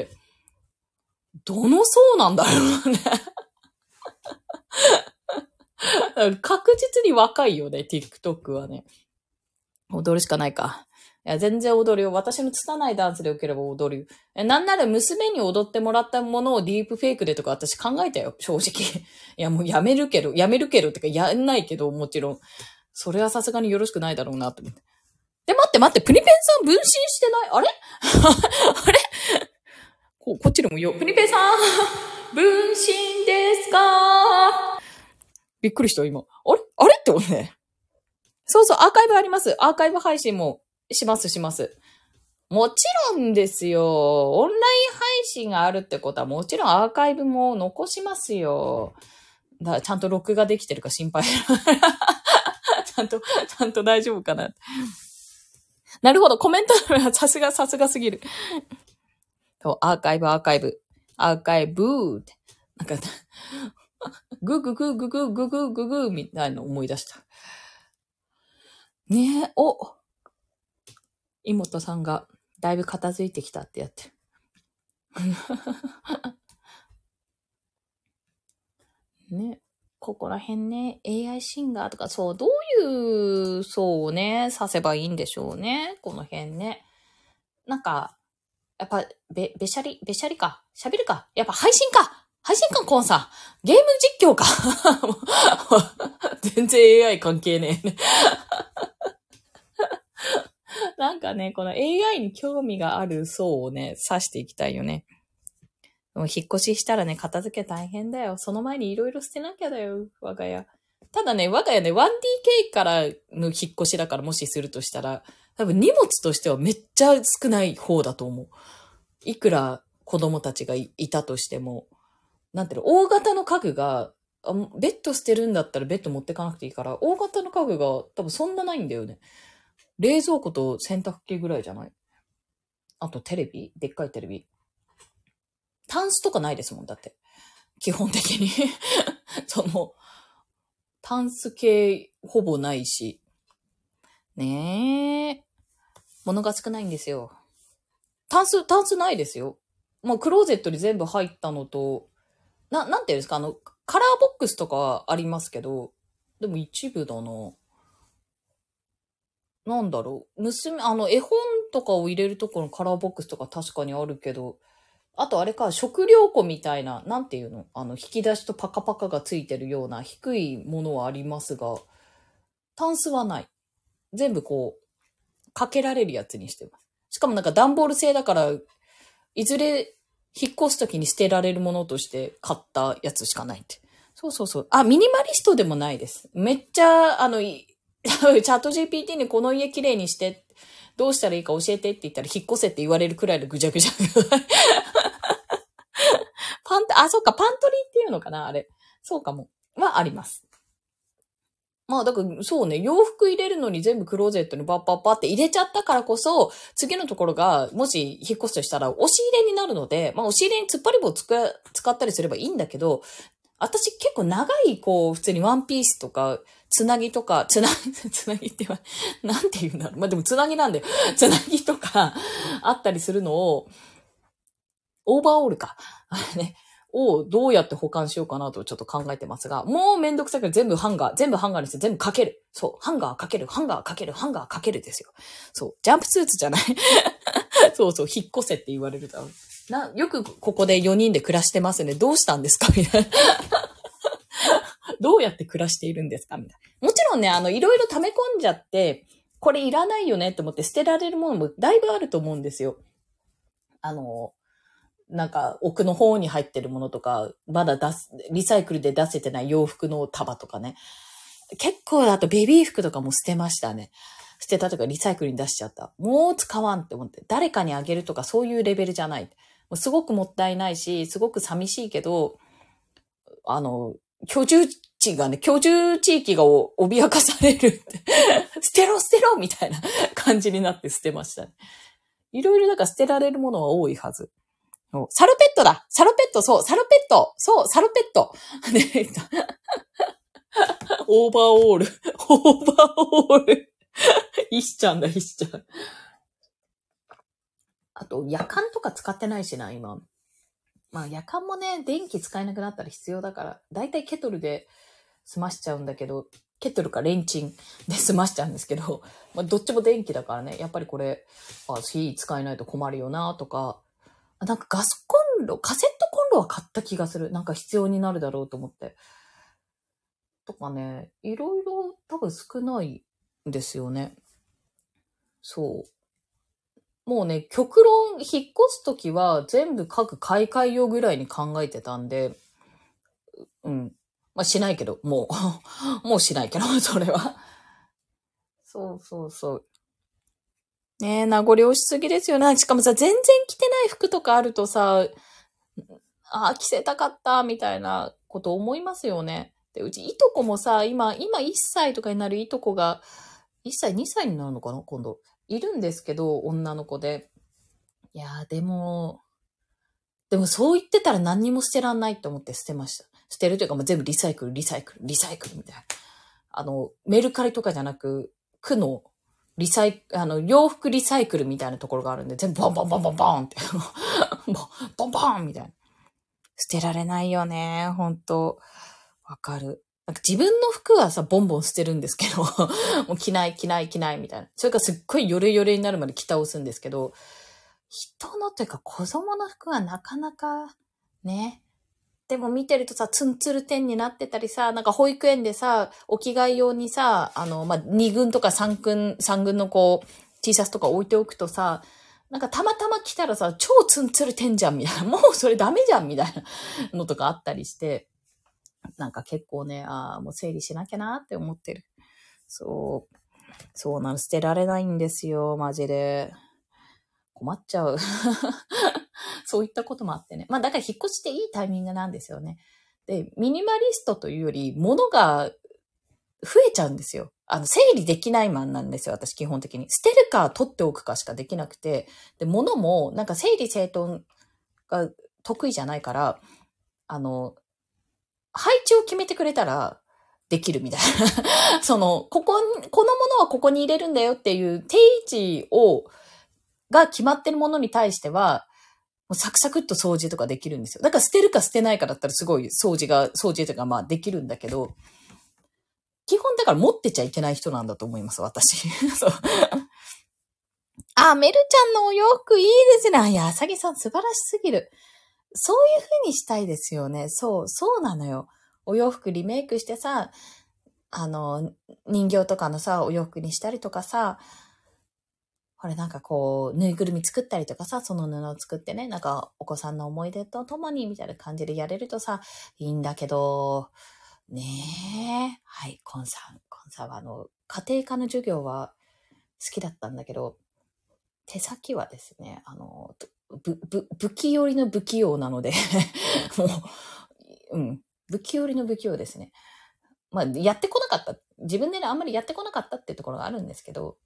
どの層なんだろうね確実に若いよね、TikTok はね。踊るしかないか。いや、全然踊るよ。私の拙いダンスで良ければ踊るよ。え、なんなら娘に踊ってもらったものをディープフェイクでとか私考えたよ、正直。いや、もうやめるけど、やめるけどってかやんないけど、もちろん。それはさすがによろしくないだろうな、と思って。で、待って待って、プニペンさん分身してないあれあれこ、こっちでもよ。プニペンさん分身ですかびっくりした、今。あれあれって思うね。そうそう、アーカイブあります。アーカイブ配信もします、します。もちろんですよ。オンライン配信があるってことはもちろんアーカイブも残しますよ。だからちゃんと録画できてるか心配。ちゃんと、ちゃんと大丈夫かな。なるほど、コメントはさすが、さすがすぎる。そう、アーカイブ、アーカイブ。アーカイブって。なんか、グーグーグーグーグーグーグーグーグーみたいなの思い出した。ねえ、お、妹さんがだいぶ片付いてきたってやってる。ね。ここら辺ね、エーアイ シンガーとか、そう、どういう層をね、させばいいんでしょうね。この辺ね。なんか、やっぱ、べ、べしゃり、べしゃりか。喋るか。やっぱ配信か。配信か、コンさん。ゲーム実況か。全然 エーアイ 関係ねえね。なんかね、この エーアイ に興味がある層をね、指していきたいよね。もう引っ越ししたらね、片付け大変だよ。その前にいろいろ捨てなきゃだよ、我が家。ただね、我が家ね、ワンディーケー からの引っ越しだからもしするとしたら、多分荷物としてはめっちゃ少ない方だと思う。いくら子供たちが い, いたとしても、なんていうの、大型の家具が、あベッド捨てるんだったらベッド持ってかなくていいから、大型の家具が多分そんなないんだよね。冷蔵庫と洗濯機ぐらいじゃない？あとテレビ？でっかいテレビ。タンスとかないですもん、だって。基本的に。その、タンス系ほぼないし。ねえ。物が少ないんですよ。タンス、タンスないですよ。もうクローゼットに全部入ったのと、な、なんていうんですか、あの、カラーボックスとかはありますけど、でも一部だな。なんだろう。娘、あの、絵本とかを入れるところのカラーボックスとか確かにあるけど、あとあれか、食料庫みたいな、なんていうのあの、引き出しとパカパカがついてるような低いものはありますが、タンスはない。全部こう、かけられるやつにしてます。しかもなんか段ボール製だから、いずれ引っ越すときに捨てられるものとして買ったやつしかないって。そうそうそう。あ、ミニマリストでもないです。めっちゃ、あの、チャット ジーピーティー にこの家きれいにして、どうしたらいいか教えてって言ったら引っ越せって言われるくらいのぐじゃぐじゃ。パン、あ、そっか、パントリーっていうのかなあれ。そうかも。はあります。まあ、だから、そうね、洋服入れるのに全部クローゼットにバッパッパって入れちゃったからこそ、次のところが、もし引っ越すとしたら、押し入れになるので、まあ、押し入れに突っ張り棒を使使ったりすればいいんだけど、私結構長い、こう、普通にワンピースとか、つなぎとか、つな、つなぎって言わ、なんて言うんだろう。まあ、でもつなぎなんだよ。つなぎとか、あったりするのを、オーバーオールか。あれね。をどうやって保管しようかなとちょっと考えてますが、もうめんどくさくて全部ハンガー、全部ハンガーにして全部かける。そう。ハンガーかける、ハンガーかける、ハンガーかけるですよ。そう。ジャンプスーツじゃない。そうそう。引っ越せって言われるだろう。な、よくここでよにんで暮らしてますね。どうしたんですかみたいな。どうやって暮らしているんですかみたいな。もちろんね、あの、いろいろ溜め込んじゃって、これいらないよねって思って捨てられるものもだいぶあると思うんですよ。あの、なんか奥の方に入ってるものとか、まだ出す、リサイクルで出せてない洋服の束とかね。結構あとベビー服とかも捨てましたね。捨てたとかリサイクルに出しちゃった。もう使わんって思って。誰かにあげるとかそういうレベルじゃない。もうすごくもったいないし、すごく寂しいけど、あの、居住地がね、居住地域が脅かされるって。捨てろ捨てろみたいな感じになって捨てましたね。いろいろなんか捨てられるものは多いはず。サルペットだサルペットそうサルペットそうサルペットね、オーバーオール。オーバーオール。石ちゃんだ、石ちゃん。あと、夜間とか使ってないしな、今。まあ夜間もね、電気使えなくなったら必要だから、だいたいケトルで済ましちゃうんだけど、ケトルかレンチンで済ましちゃうんですけど、まあ、どっちも電気だからね、やっぱりこれ、あ、火使えないと困るよなとか、なんかガスコンロ、カセットコンロは買った気がする。なんか必要になるだろうと思って。とかね、いろいろ多分少ないんですよね。そう。もうね、極論引っ越すときは全部各買い替え用ぐらいに考えてたんで、うん。まあしないけど、もう、もうしないけど、それは。そうそうそう。ねえ、名残惜しすぎですよね。しかもさ、全然着てない服とかあるとさ、ああ、着せたかった、みたいなこと思いますよね。で、うちいとこもさ、今、今いっさいとかになるいとこが、いっさい、にさいになるのかな今度。いるんですけど、女の子で。いやー、でも、でもそう言ってたら何にも捨てらんないと思って捨てました。捨てるというか、もう全部リサイクル、リサイクル、リサイクルみたいな。あの、メルカリとかじゃなく、区のリサイ、あの、洋服リサイクルみたいなところがあるんで、全部ボンボンボンボンボンって、ボンボンみたいな。捨てられないよね、ほんと。わかる。なんか自分の服はさ、ボンボン捨てるんですけど、もう着ない着ない着ないみたいな。それからすっごいヨレヨレになるまで着倒すんですけど、人のというか子供の服はなかなかね。でも見てるとさ、ツンツルテンになってたりさ、なんか保育園でさ、お着替え用にさ、あの、まあ、に軍とかさん軍、さん軍のこう、T シャツとか置いておくとさ、なんかたまたま着たらさ、超ツンツルテンじゃんみたいな。もうそれダメじゃんみたいなのとかあったりして、なんか結構ね、ああ、もう整理しなきゃなって思ってる。そう。そうなの、捨てられないんですよ、マジで。困っちゃう。そういったこともあってね。まあだから引っ越していいタイミングなんですよね。で、ミニマリストというより、物が増えちゃうんですよ。あの、整理できないマンなんですよ、私基本的に。捨てるか取っておくかしかできなくて。で、物も、なんか整理整頓が得意じゃないから、あの、配置を決めてくれたら、できるみたいな。その、ここに、このものはここに入れるんだよっていう定位置を、が決まってるものに対しては、もうサクサクっと掃除とかできるんですよ。だから捨てるか捨てないかだったらすごい掃除が、掃除とかまあできるんだけど、基本だから持ってちゃいけない人なんだと思います、私。そう。あ、メルちゃんのお洋服いいですね。いや、あさぎさん素晴らしすぎる。そういう風にしたいですよね。そう、そうなのよ。お洋服リメイクしてさ、あの、人形とかのさ、お洋服にしたりとかさ、これなんかこう、ぬいぐるみ作ったりとかさ、その布を作ってね、なんかお子さんの思い出とともにみたいな感じでやれるとさ、いいんだけど、ねえ。はい、コンさん。コンさんはあの、家庭科の授業は好きだったんだけど、手先はですね、あの、ぶ、ぶ、不器寄りの不器用なので、もう、うん、不器寄りの不器用ですね。まあ、やってこなかった。自分でね、あんまりやってこなかったっていうところがあるんですけど、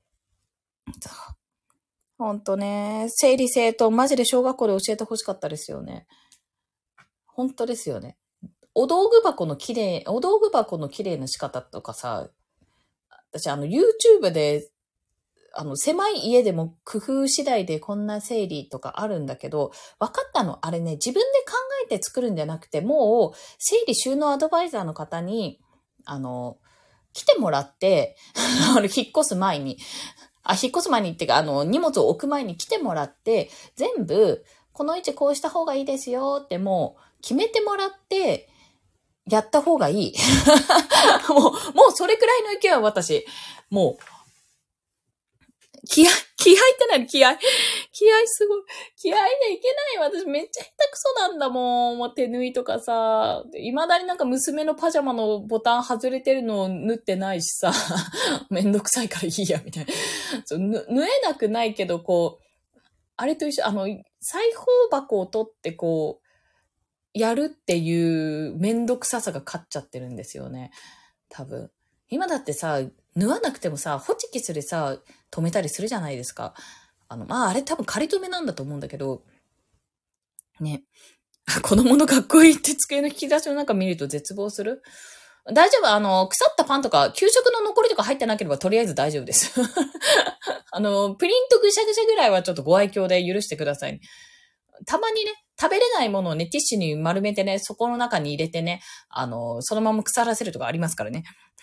ほんとね、整理整頓、マジで小学校で教えてほしかったですよね。本当ですよね。お道具箱の綺麗、お道具箱の綺麗な仕方とかさ、私あの YouTube で、あの狭い家でも工夫次第でこんな整理とかあるんだけど、分かったの、あれね、自分で考えて作るんじゃなくて、もう整理収納アドバイザーの方に、あの、来てもらって、あの引っ越す前に、あ、引っ越す前にっていうか、あの、荷物を置く前に来てもらって、全部、この位置こうした方がいいですよってもう、決めてもらって、やった方がいい。もう、もうそれくらいの勢いは私、もう、気合、気合って何気合気合すごい。気合でいけない。私めっちゃ下手くそなんだもん。もう手縫いとかさ。未だになんか娘のパジャマのボタン外れてるのを縫ってないしさ。めんどくさいからいいや、みたいな。そう縫えなくないけど、こう、あれと一緒、あの、裁縫箱を取ってこう、やるっていうめんどくささが勝っちゃってるんですよね。多分。今だってさ、縫わなくてもさ、ホチキスでさ、止めたりするじゃないですか。あの、まあ、あれ多分仮止めなんだと思うんだけど、ね。子供の学校行って机の引き出しの中見ると絶望する？大丈夫？あの、腐ったパンとか、給食の残りとか入ってなければとりあえず大丈夫です。あの、プリントぐしゃぐしゃぐらいはちょっとご愛嬌で許してください。 たまにね、食べれないものをね、ティッシュに丸めてね、そこの中に入れてね、あの、そのまま腐らせるとかありますからね。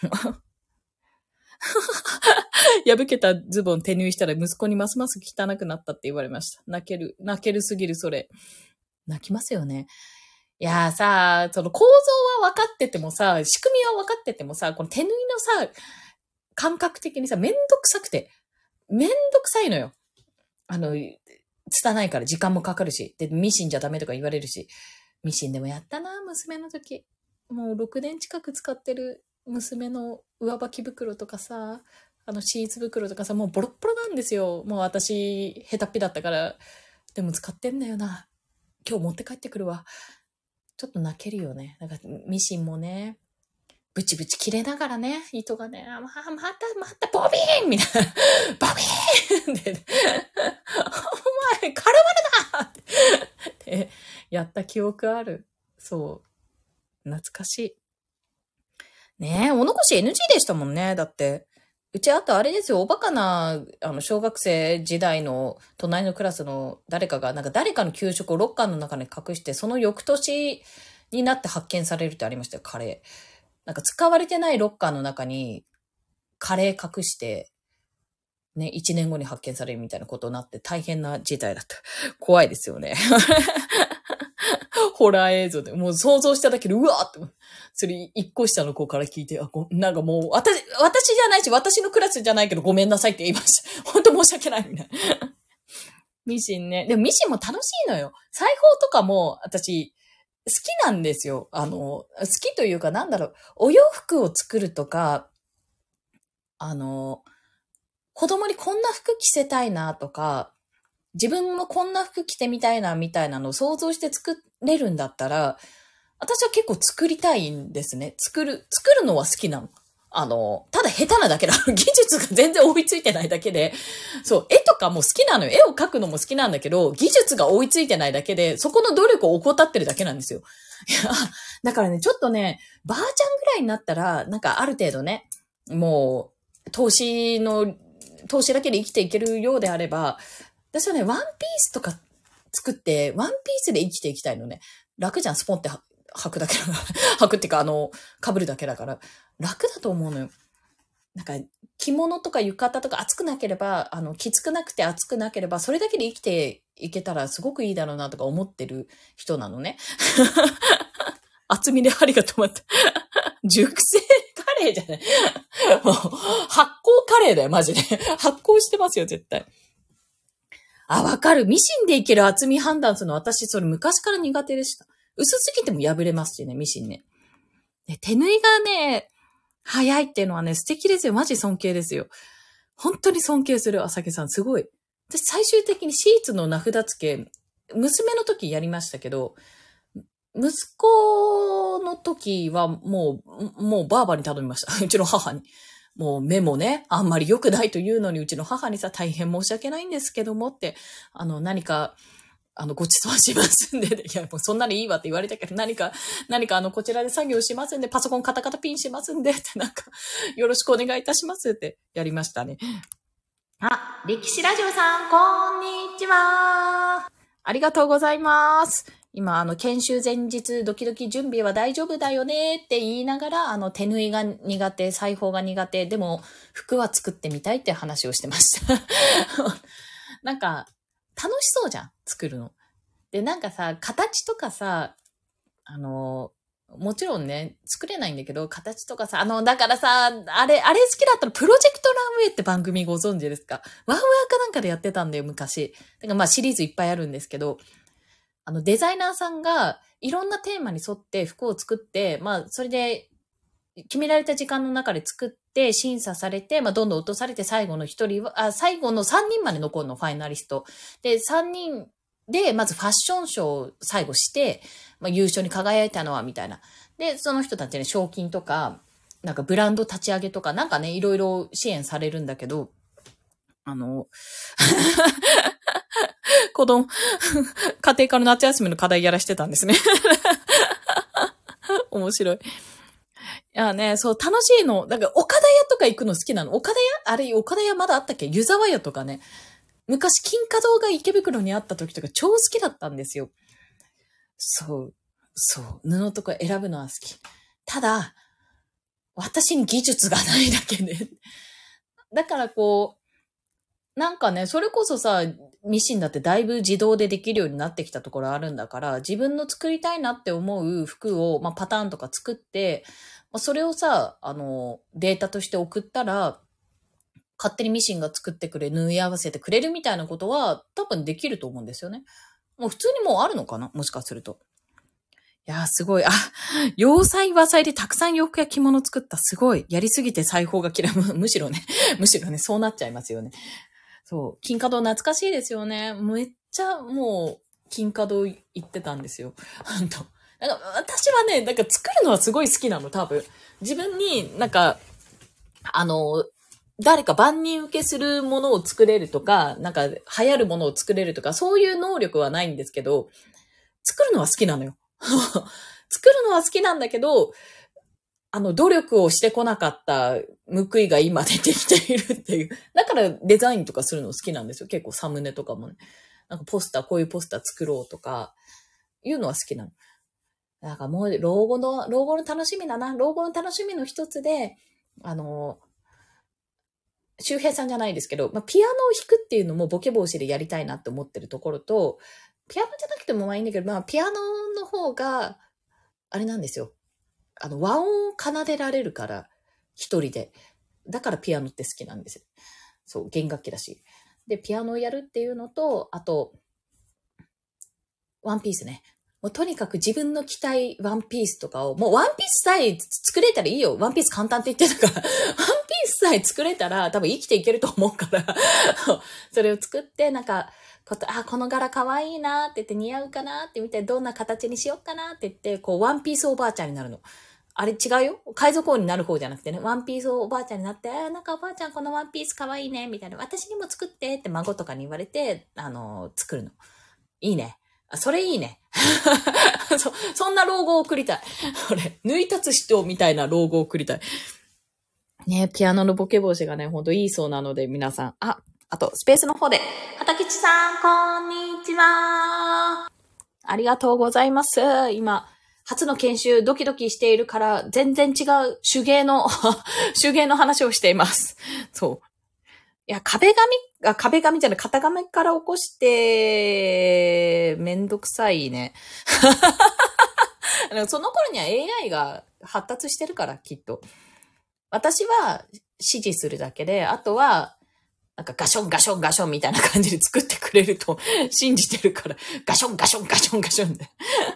破けたズボン手縫いしたら息子にますます汚くなったって言われました。泣ける、泣けるすぎるそれ。泣きますよね。いやーさ、その構造は分かっててもさ、仕組みは分かっててもさ、この手縫いのさ、感覚的にさ、めんどくさくて、めんどくさいのよ。あの、拙いから時間もかかるし、で、ミシンじゃダメとか言われるし、ミシンでもやったな、娘の時。もうろくねん近く使ってる娘の上履き袋とかさ、あのシーツ袋とかさ、もうボロッボロなんですよ。もう私、下手っぴだったから。でも使ってんだよな。今日持って帰ってくるわ。ちょっと泣けるよね。なんかミシンもね、ブチブチ切れながらね、糸がね、ま、また、また、ボビーンみたいな。ボビーンって、ね、お前、カルマルだってやった記憶ある。そう。懐かしい。ねえ、お残し エヌジー でしたもんね。だって。うちあとあれですよ、おバカな、あの、小学生時代の隣のクラスの誰かが、なんか誰かの給食をロッカーの中に隠して、その翌年になって発見されるってありましたよ、カレー。なんか使われてないロッカーの中にカレー隠して、ね、一年後に発見されるみたいなことになって大変な事態だった。怖いですよね。ホラー映像で、もう想像しただけで、うわーって、それ一個下の子から聞いて、あ、ごなんかもう、私、私じゃないし、私のクラスじゃないけどごめんなさいって言いました。本当申し訳ないみたいな。ミシンね。でもミシンも楽しいのよ。裁縫とかも、私、好きなんですよ。あの、好きというかなんだろう、お洋服を作るとか、あの、子供にこんな服着せたいなとか、自分もこんな服着てみたいなみたいなのを想像して作れるんだったら、私は結構作りたいんですね。作る、作るのは好きなの。あの、ただ下手なだけだ。技術が全然追いついてないだけで、そう、絵とかも好きなのよ。絵を描くのも好きなんだけど、技術が追いついてないだけで、そこの努力を怠ってるだけなんですよ。いや、だからね、ちょっとね、ばあちゃんぐらいになったら、なんかある程度ね、もう、投資の、投資だけで生きていけるようであれば、私はね、ワンピースとか作って、ワンピースで生きていきたいのね。楽じゃん、スポンって履くだけだから。履くっていうか、あの、被るだけだから。楽だと思うのよ。なんか、着物とか浴衣とか暑くなければ、あの、きつくなくて暑くなければ、それだけで生きていけたらすごくいいだろうなとか思ってる人なのね。厚みで針が止まった。熟成カレーじゃない。もう発酵カレーだよ、マジで。発酵してますよ、絶対。あ、わかる。ミシンでいける厚み判断するの私、それ昔から苦手でした。薄すぎても破れますしね、ミシンね。で手縫いがね、早いっていうのはね、素敵ですよ。マジ尊敬ですよ。本当に尊敬する、朝毛さん。すごい。私、最終的にシーツの名札付け、娘の時やりましたけど、息子の時はもう、もうバーバに頼みました。うちの母に。もう目もね、あんまり良くないというのに、うちの母にさ、大変申し訳ないんですけどもって、あの、何か、あの、ごちそうしますんで、いや、もうそんなにいいわって言われたけど、何か、何かあの、こちらで作業しますんで、パソコンカタカタピンしますんで、ってなんか、よろしくお願いいたしますってやりましたね。あ、歴史ラジオさん、こんにちは。ありがとうございます。今、あの、研修前日、ドキドキ準備は大丈夫だよねって言いながら、あの、手縫いが苦手、裁縫が苦手、でも、服は作ってみたいって話をしてました。なんか、楽しそうじゃん、作るの。で、なんかさ、形とかさ、あの、もちろんね、作れないんだけど、形とかさ、あの、だからさ、あれ、あれ好きだったら、プロジェクトランウェイって番組ご存知ですか？ワンワーかなんかでやってたんだよ、昔。だからまあシリーズいっぱいあるんですけど、あの、デザイナーさんが、いろんなテーマに沿って服を作って、まあ、それで、決められた時間の中で作って、審査されて、まあ、どんどん落とされて、最後の一人は、あ、最後の三人まで残るの、ファイナリスト。で、三人で、まずファッションショーを最後して、まあ、優勝に輝いたのは、みたいな。で、その人たちね、賞金とか、なんかブランド立ち上げとか、なんかね、いろいろ支援されるんだけど、あの、子供、家庭科の夏休みの課題やらしてたんですね。面白い。いやね、そう、楽しいの。だから、岡田屋とか行くの好きなの。岡田屋あれ、岡田屋まだあったっけ？湯沢屋とかね。 昔、金華堂が池袋にあった時とか超好きだったんですよ。そう。そう。布とか選ぶのは好き。ただ、私に技術がないだけで。だからこう、なんかね、それこそさ、ミシンだってだいぶ自動でできるようになってきたところあるんだから、自分の作りたいなって思う服を、まあ、パターンとか作って、まあ、それをさ、あの、データとして送ったら、勝手にミシンが作ってくれ、縫い合わせてくれるみたいなことは多分できると思うんですよね。もう普通にもうあるのかな、もしかすると。いやーすごい。あ、洋裁和裁でたくさん洋服や着物作った。すごい。やりすぎて裁縫が嫌い。むむしろね、むしろね、そうなっちゃいますよね。そう。金華堂懐かしいですよね。めっちゃもう、金華堂行ってたんですよ。本当。なんか私はね、なんか作るのはすごい好きなの、多分。自分になんか、あの、誰か万人受けするものを作れるとか、なんか流行るものを作れるとか、そういう能力はないんですけど、作るのは好きなのよ。作るのは好きなんだけど、あの、努力をしてこなかった報いが今出てきているっていう。だからデザインとかするの好きなんですよ。結構サムネとかもね。なんかポスター、こういうポスター作ろうとか、いうのは好きなの。なんかもう、老後の、老後の楽しみだな。老後の楽しみの一つで、あの、周平さんじゃないですけど、まあ、ピアノを弾くっていうのもボケ防止でやりたいなって思ってるところと、ピアノじゃなくてもまあいいんだけど、まあ、ピアノの方が、あれなんですよ。あの、和音を奏でられるから、一人で。だからピアノって好きなんですよ。そう、弦楽器だし。で、ピアノをやるっていうのと、あと、ワンピースね。もうとにかく自分の着たいワンピースとかを、もうワンピースさえ作れたらいいよ。ワンピース簡単って言ってたから、ワンピースさえ作れたら多分生きていけると思うから、それを作って、なんか、ことあ、この柄可愛いなって言って似合うかなって見て、どんな形にしようかなって言って、こう、ワンピースおばあちゃんになるの。あれ違うよ。海賊王になる方じゃなくてね、ワンピースおばあちゃんになって、あ、なんかおばあちゃんこのワンピース可愛いね、みたいな。私にも作ってって孫とかに言われて、あの、作るの。いいね。それいいね。そ、そんな老後を送りたい。俺、縫い立つ人みたいな老後を送りたい。ね、ピアノのボケ防止がね、ほんといいそうなので、皆さん。あ、あと、スペースの方で、畑吉さん、こんにちは。ありがとうございます。今、初の研修、ドキドキしているから、全然違う手芸の、手芸の話をしています。そう。いや、壁紙、あ、壁紙じゃない、型紙から起こして、めんどくさいね。その頃には エーアイ が発達してるから、きっと。私は指示するだけで、あとは、なんかガションガションガションみたいな感じで作ってくれると信じてるから、ガションガションガションガションで。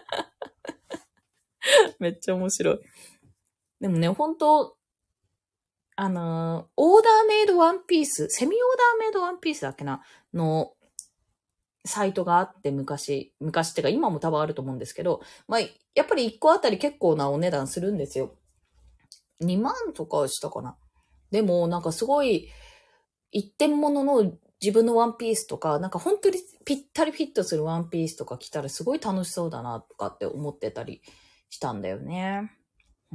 めっちゃ面白い。でもね、本当あのー、オーダーメイドワンピース、セミオーダーメイドワンピースだっけなのサイトがあって昔、昔ってか今も多分あると思うんですけど、まあ、やっぱりいっこあたり結構なお値段するんですよ。にまんとかしたかな。でもなんかすごい一点物の自分のワンピースとか、なんか本当にぴったりフィットするワンピースとか着たらすごい楽しそうだなとかって思ってたりしたんだよね。うん。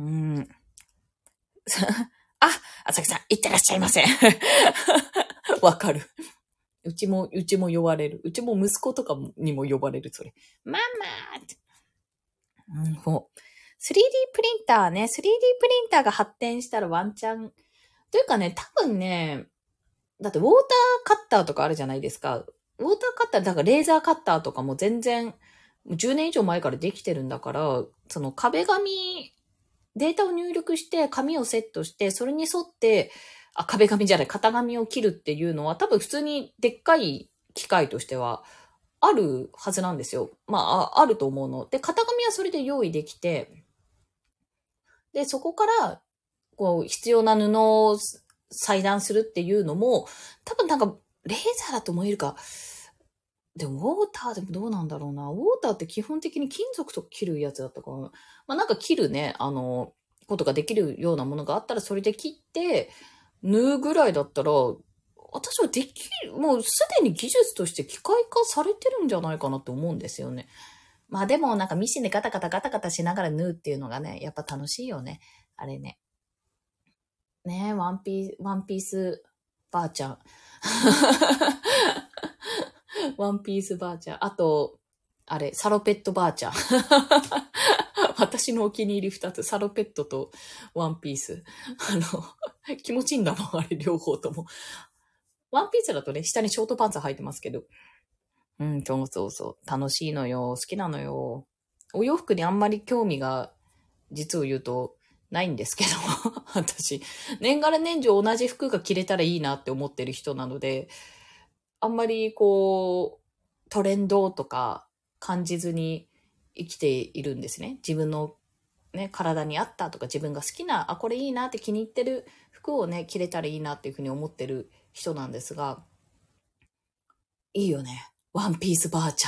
あ、あさきさん、いってらっしゃいませ。わかる。うちも、うちも呼ばれる。うちも息子とかにも呼ばれる、それ。ママーって。うん、もう。スリーディー プリンターね。スリーディー プリンターが発展したらワンチャン。というかね、多分ね、だってウォーターカッターとかあるじゃないですか。ウォーターカッター、だからレーザーカッターとかも全然、じゅうねん以上前からできてるんだから、その壁紙、データを入力して紙をセットして、それに沿って、あ、壁紙じゃない、型紙を切るっていうのは多分普通にでっかい機械としてはあるはずなんですよ。まあ、あると思うの。で、型紙はそれで用意できて、で、そこから、こう、必要な布を裁断するっていうのも、多分なんか、レーザーだと思えるか。でも、ウォーターでもどうなんだろうな。ウォーターって基本的に金属と切るやつだったかな。まあなんか切るね、あの、ことができるようなものがあったらそれで切って、縫うぐらいだったら、私はできる、もうすでに技術として機械化されてるんじゃないかなって思うんですよね。まあでもなんかミシンでガタガタガタガタしながら縫うっていうのがね、やっぱ楽しいよね。あれね。ねワンピース、ワンピースばあちゃん。ワンピースばあちゃん。あと、あれ、サロペットばあちゃん。私のお気に入り二つ、サロペットとワンピース。あの、気持ちいいんだもん、あれ、両方とも。ワンピースだとね、下にショートパンツ履いてますけど。うん、そうそうそう。楽しいのよ。好きなのよ。お洋服にあんまり興味が、実を言うと、ないんですけど。私、年がら年中同じ服が着れたらいいなって思ってる人なので、あんまりこう、トレンドとか感じずに生きているんですね。自分のね、体に合ったとか自分が好きな、あ、これいいなって気に入ってる服をね、着れたらいいなっていうふうに思ってる人なんですが、いいよね。ワンピースばあちゃ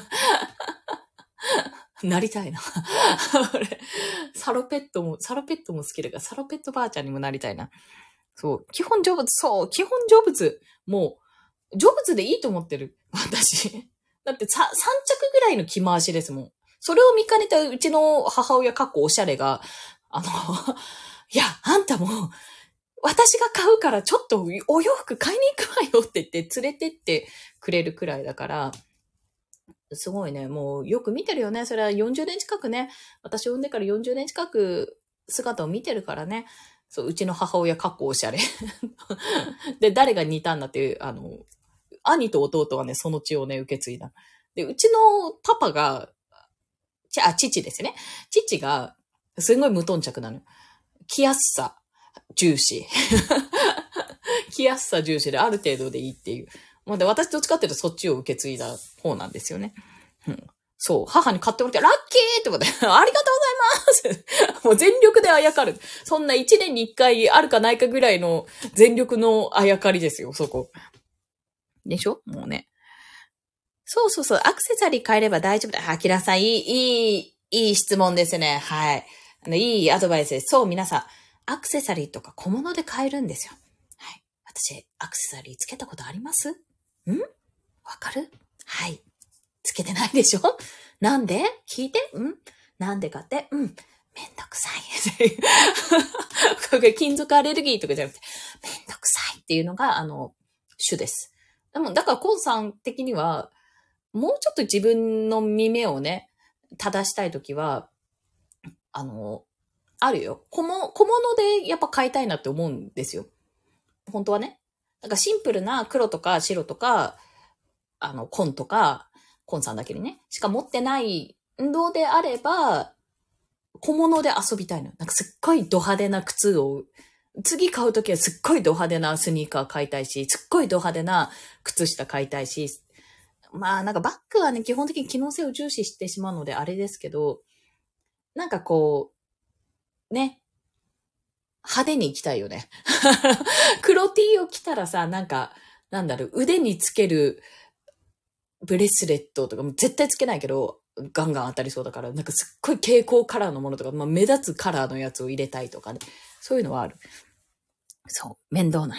ん。なりたいな。サロペットも、サロペットも好きだから、サロペットばあちゃんにもなりたいな。そう。基本成仏、そう。基本成仏。もう、成仏でいいと思ってる。私。だってさ、さん着ぐらいの着回しですもん。それを見かねたうちの母親かっこおしゃれが、あの、いや、あんたも、私が買うからちょっとお洋服買いに行くわよって言って連れてってくれるくらいだから、すごいね。もうよく見てるよね。それはよんじゅうねん近くね。私を産んでからよんじゅうねん近く姿を見てるからね。そう、うちの母親かっこおしゃれ。で、誰が似たんだっていう、あの、兄と弟はね、その血をね、受け継いだ。で、うちのパパが、ち、あ、父ですね。父が、すごい無頓着なの。着やすさ、重視。着やすさ重視である程度でいいっていう。まあ、で、私どっちかっていうとそっちを受け継いだ方なんですよね。うん、そう。母に買ってもらって、ラッキーってことで、ありがとうございますもう全力であやかる。そんな一年に一回あるかないかぐらいの全力のあやかりですよ、そこ。でしょもうね。そうそうそう。アクセサリー変えれば大丈夫だ。あきらさん、いい、いい、いい質問ですね。はい。あの、いいアドバイスです。そう、皆さん。アクセサリーとか小物で買えるんですよ。はい。私、アクセサリーつけたことあります？ん？わかる？はい。つけてないでしょ？なんで？聞いて？ん？なんでかって？うん。めんどくさい。これ金属アレルギーとかじゃなくて、めんどくさいっていうのが、あの、主です。でも、だから、コンさん的には、もうちょっと自分の耳をね、正したいときは、あの、あるよ。小物、小物でやっぱ買いたいなって思うんですよ。本当はね。なんかシンプルな黒とか白とか、あの、紺とか、紺さんだけにね、しか持ってないのであれば、小物で遊びたいの。なんかすっごいド派手な靴を、次買うときはすっごいド派手なスニーカー買いたいし、すっごいド派手な靴下買いたいし、まあなんかバッグはね、基本的に機能性を重視してしまうのであれですけど、なんかこう、ね、派手に行きたいよね。黒 T を着たらさ、なんか、なんだろう、腕につけるブレスレットとかも絶対つけないけど、ガンガン当たりそうだから、なんかすっごい蛍光カラーのものとか、まあ目立つカラーのやつを入れたいとかね。そういうのはある。そう、面倒な。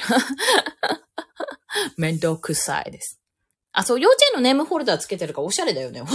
面倒くさいです。あ、そう、幼稚園のネームホルダーつけてるからおしゃれだよね。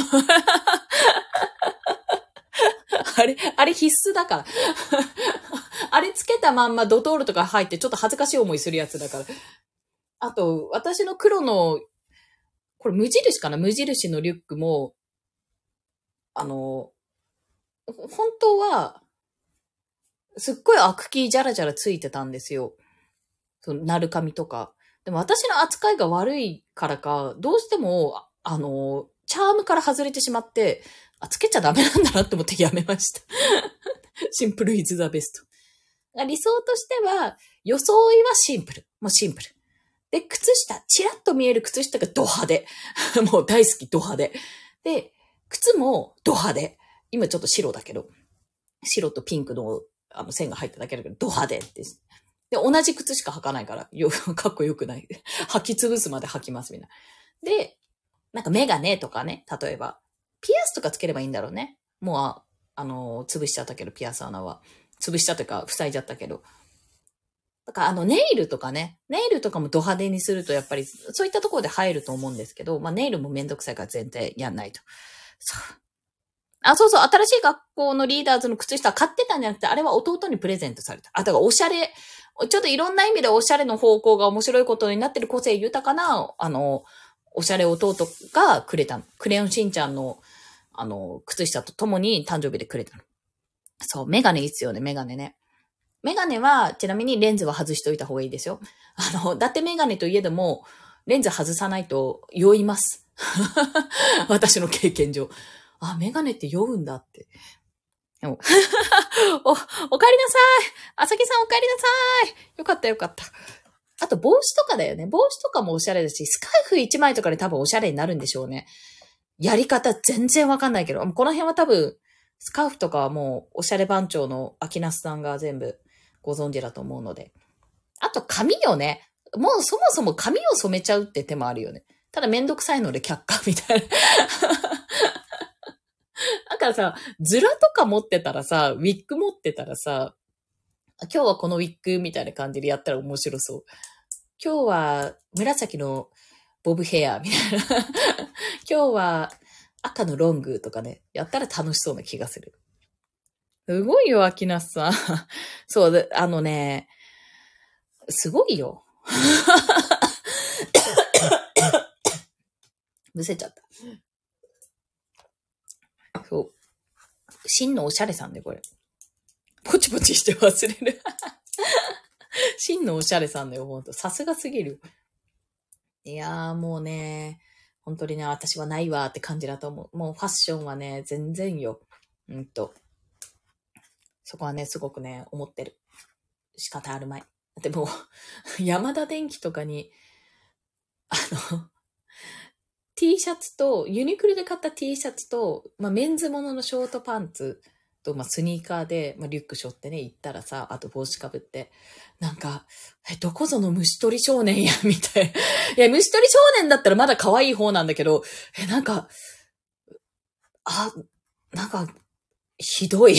あれ、あれ必須だから。あれつけたまんまドトールとか入ってちょっと恥ずかしい思いするやつだから。あと、私の黒の、これ無印かな？無印のリュックも、あの、本当は、すっごいアクキージャラジャラついてたんですよ。その、なるかみとか。でも私の扱いが悪いからか、どうしても、あの、チャームから外れてしまって、あ、つけちゃダメなんだなって思ってやめました。シンプルイズザベスト。理想としては、装いはシンプル。もうシンプル。で、靴下、チラッと見える靴下がド派手。もう大好きド派手。で、靴もド派手。今ちょっと白だけど、白とピンクのあの線が入っただけだけど、ド派手です。で、同じ靴しか履かないから、よ、かっこよくない。履き潰すまで履きますみんな。で、なんかメガネとかね、例えば、ピアスとかつければいいんだろうね。もう、あ、あの、潰しちゃったけど、ピアス穴は。潰しちゃったか、塞いじゃったけど。だから、あの、ネイルとかね、ネイルとかもド派手にすると、やっぱり、そういったところで入ると思うんですけど、まあ、ネイルもめんどくさいから全然やんないと。そう。あ、そうそう、新しい学校のリーダーズの靴下買ってたんじゃなくて、あれは弟にプレゼントされた。あ、だからおしゃれ、 ちょっといろんな意味でおしゃれの方向が面白いことになってる個性豊かな、あの、おしゃれ弟がくれたの。クレヨンしんちゃんの、あの、靴下と共に誕生日でくれたの。そう、メガネいいっすよね、メガネね。メガネは、ちなみにレンズは外しといた方がいいですよ。あの、だってメガネといえども、レンズ外さないと酔います。私の経験上。あ、メガネって酔うんだって。お、お帰りなさい。あさきさんお帰りなさい。よかったよかった。あと帽子とかだよね。帽子とかもおしゃれだし、スカーフ一枚とかで多分おしゃれになるんでしょうね。やり方全然わかんないけど、この辺は多分、スカーフとかはもうおしゃれ番長の秋那須さんが全部ご存知だと思うので。あと髪よね。もうそもそも髪を染めちゃうって手もあるよね。ただめんどくさいので却下みたいな。だからさ、ズラとか持ってたらさ、ウィッグ持ってたらさ、今日はこのウィッグみたいな感じでやったら面白そう。今日は紫のボブヘアみたいな。今日は赤のロングとかね、やったら楽しそうな気がする。すごいよ、秋那須さん。そうで、あのね、すごいよ。むせちゃった。そう。真のおしゃれさんで、これ。ポチポチして忘れる。真のおしゃれさんだよ、ほんと。さすがすぎる。いやー、もうね、本当にね、私はないわーって感じだと思う。もうファッションはね、全然よ。うんと。そこはね、すごくね、思ってる。仕方あるまい。でも、山田電機とかに、あの、T シャツと、ユニクロで買った T シャツと、まあ、メンズもののショートパンツと、まあ、スニーカーで、まあ、リュック背負ってね、行ったらさ、あと帽子かぶって、なんか、え、どこぞの虫取り少年や、みたいな。いや、虫取り少年だったらまだ可愛い方なんだけど、え、なんか、あ、なんか、ひどい。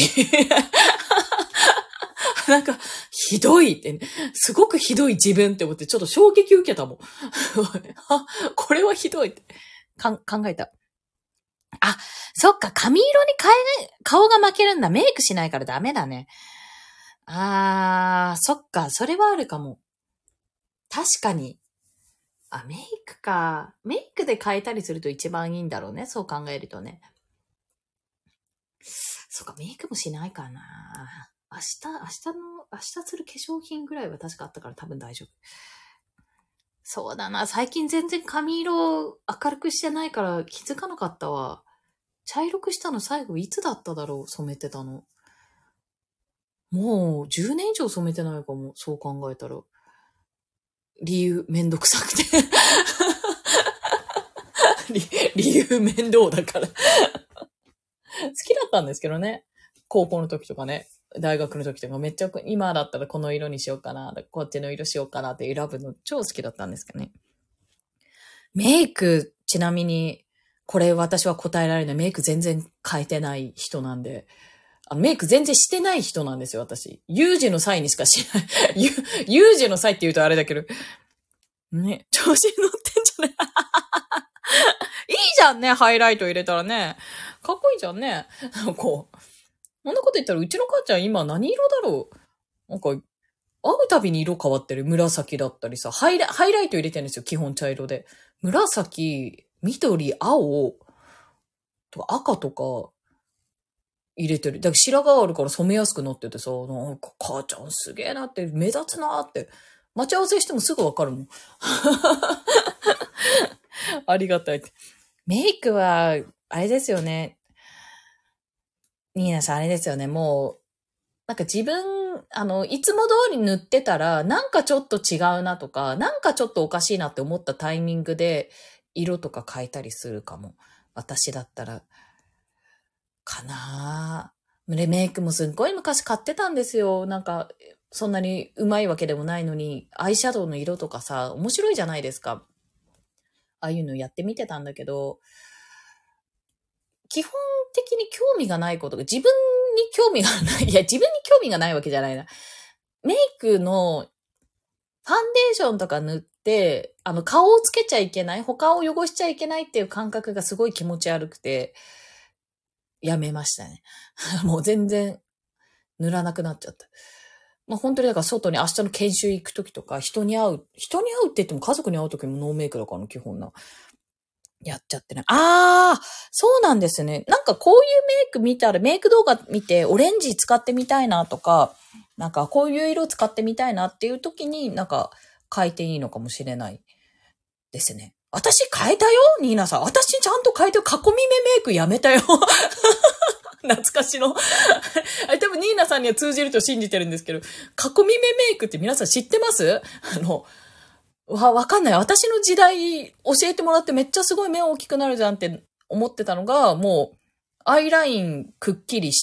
なんか、ひどいって、ね、すごくひどい自分って思って、ちょっと衝撃受けたもん。これはひどいってかん考えた。あ、そっか、髪色に変え、顔が負けるんだ。メイクしないからダメだね。あー、そっか、それはあるかも。確かに。あ、メイクか。メイクで変えたりすると一番いいんだろうね。そう考えるとね。そっか、メイクもしないかな。明日、明日の、明日する化粧品ぐらいは確かあったから多分大丈夫。そうだな。最近全然髪色明るくしてないから気づかなかったわ。茶色くしたの最後いつだっただろう、染めてたの。もうじゅうねん以上染めてないかも、そう考えたら。理由めんどくさくて理。理由面倒だから好きだったんですけどね。高校の時とかね。大学の時とかめっちゃ、今だったらこの色にしようかな、こっちの色しようかなって選ぶの超好きだったんですけどね。メイク、ちなみに、これ私は答えられない。メイク全然変えてない人なんで。あのメイク全然してない人なんですよ、私。有事の際にしかしない。有事の際って言うとあれだけど。ね、調子に乗ってんじゃないいいじゃんね、ハイライト入れたらね。かっこいいじゃんね。こう。そんなこと言ったら、うちの母ちゃん今何色だろう。なんか、会うたびに色変わってる。紫だったりさ、ハイラ、ハイライト入れてるんですよ、基本茶色で。紫、緑、青、とか赤とか入れてる。だから白髪あるから染めやすくなっててさ、なんか母ちゃんすげえなって、目立つなって。待ち合わせしてもすぐわかるもん。ありがたいって。メイクは、あれですよね。ニーナさんあれですよね。もう、なんか自分、あの、いつも通り塗ってたら、なんかちょっと違うなとか、なんかちょっとおかしいなって思ったタイミングで、色とか変えたりするかも。私だったら、かなぁ。でメイクもすっごい昔買ってたんですよ。なんか、そんなに上手いわけでもないのに、アイシャドウの色とかさ、面白いじゃないですか。ああいうのやってみてたんだけど、基本的に興味がないことが、自分に興味がない、いや、自分に興味がないわけじゃないな。メイクのファンデーションとか塗って、あの、顔をつけちゃいけない、他を汚しちゃいけないっていう感覚がすごい気持ち悪くて、やめましたね。もう全然塗らなくなっちゃった。 まあ本当にだから外に明日の研修行くときとか、人に会う、人に会うって言っても家族に会うときもノーメイクだから基本な。やっちゃってね。あー、そうなんですね。なんかこういうメイク見たら、メイク動画見てオレンジ使ってみたいなとか、なんかこういう色使ってみたいなっていう時になんか変えていいのかもしれないですね。私変えたよニーナさん。私ちゃんと変えてよ。囲み目メイクやめたよ。懐かしの。あれ多分ニーナさんには通じると信じてるんですけど、囲み目メイクって皆さん知ってます？あの、わ、わかんない。私の時代教えてもらってめっちゃすごい目大きくなるじゃんって思ってたのが、もう、アイラインくっきりして、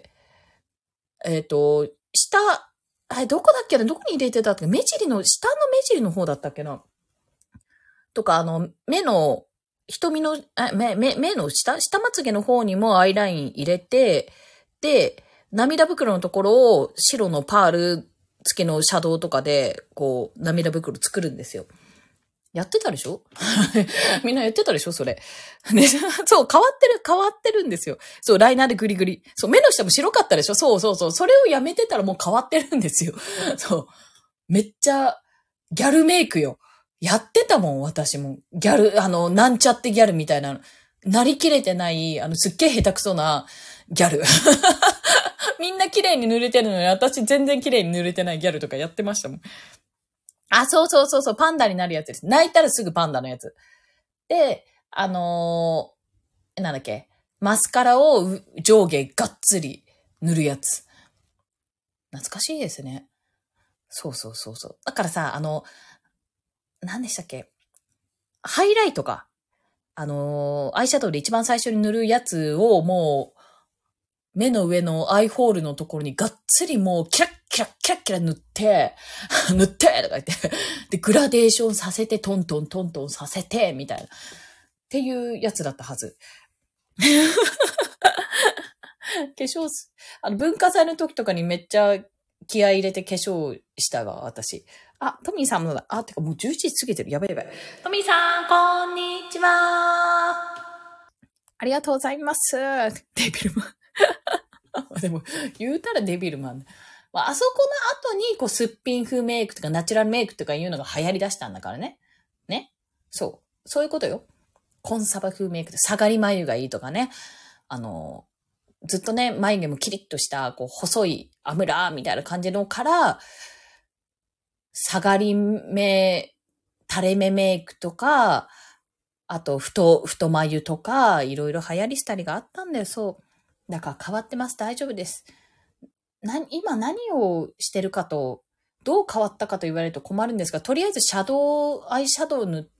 えっと、下、あれ、どこだっけな、どこに入れてたっけ、目尻の、下の目尻の方だったっけなとか、あの、目の、瞳の、あ目、目、目の下下まつげの方にもアイライン入れて、で、涙袋のところを白のパール付きのシャドウとかで、こう、涙袋作るんですよ。やってたでしょみんなやってたでしょそれ。ね、そう、変わってる、変わってるんですよ。そう、ライナーでグリグリ。そう、目の下も白かったでしょそうそうそう。それをやめてたらもう変わってるんですよ。そう。めっちゃ、ギャルメイクよ。やってたもん、私も。ギャル、あの、なんちゃってギャルみたいな。なりきれてない、あの、すっげえ下手くそなギャル。みんな綺麗に塗れてるのに、私全然綺麗に塗れてないギャルとかやってましたもん。あ、そうそうそうそう、パンダになるやつです。泣いたらすぐパンダのやつ。で、あのー、なんだっけ、マスカラを上下がっつり塗るやつ。懐かしいですね。そうそうそうそう。だからさ、あの、何でしたっけ、ハイライトか。あのー、アイシャドウで一番最初に塗るやつをもう、目の上のアイホールのところにがっつりもうキラッキラッキラッキラ塗って、塗ってとか言って、で、グラデーションさせて、トントントントンさせて、みたいな。っていうやつだったはず。化粧す、あの、文化祭の時とかにめっちゃ気合い入れて化粧したわ、私。あ、トミーさんもだ。あ、てかもうじゅういちじ過ぎてる。やべやべ。トミーさん、こんにちは。ありがとうございます。デビルマン。でも、言うたらデビルマン。まあ、あそこの後に、こう、すっぴん風メイクとかナチュラルメイクとかいうのが流行り出したんだからね。ね。そう。そういうことよ。コンサバ風メイクで下がり眉がいいとかね。あの、ずっとね、眉毛もキリッとした、こう、細いアムラーみたいな感じのから、下がり目、垂れ目メイクとか、あと、太、太眉とか、いろいろ流行りしたりがあったんだよ、そう。だから変わってます。大丈夫です。な、今何をしてるかと、どう変わったかと言われると困るんですが、とりあえずシャドウ、アイシャドウ塗って、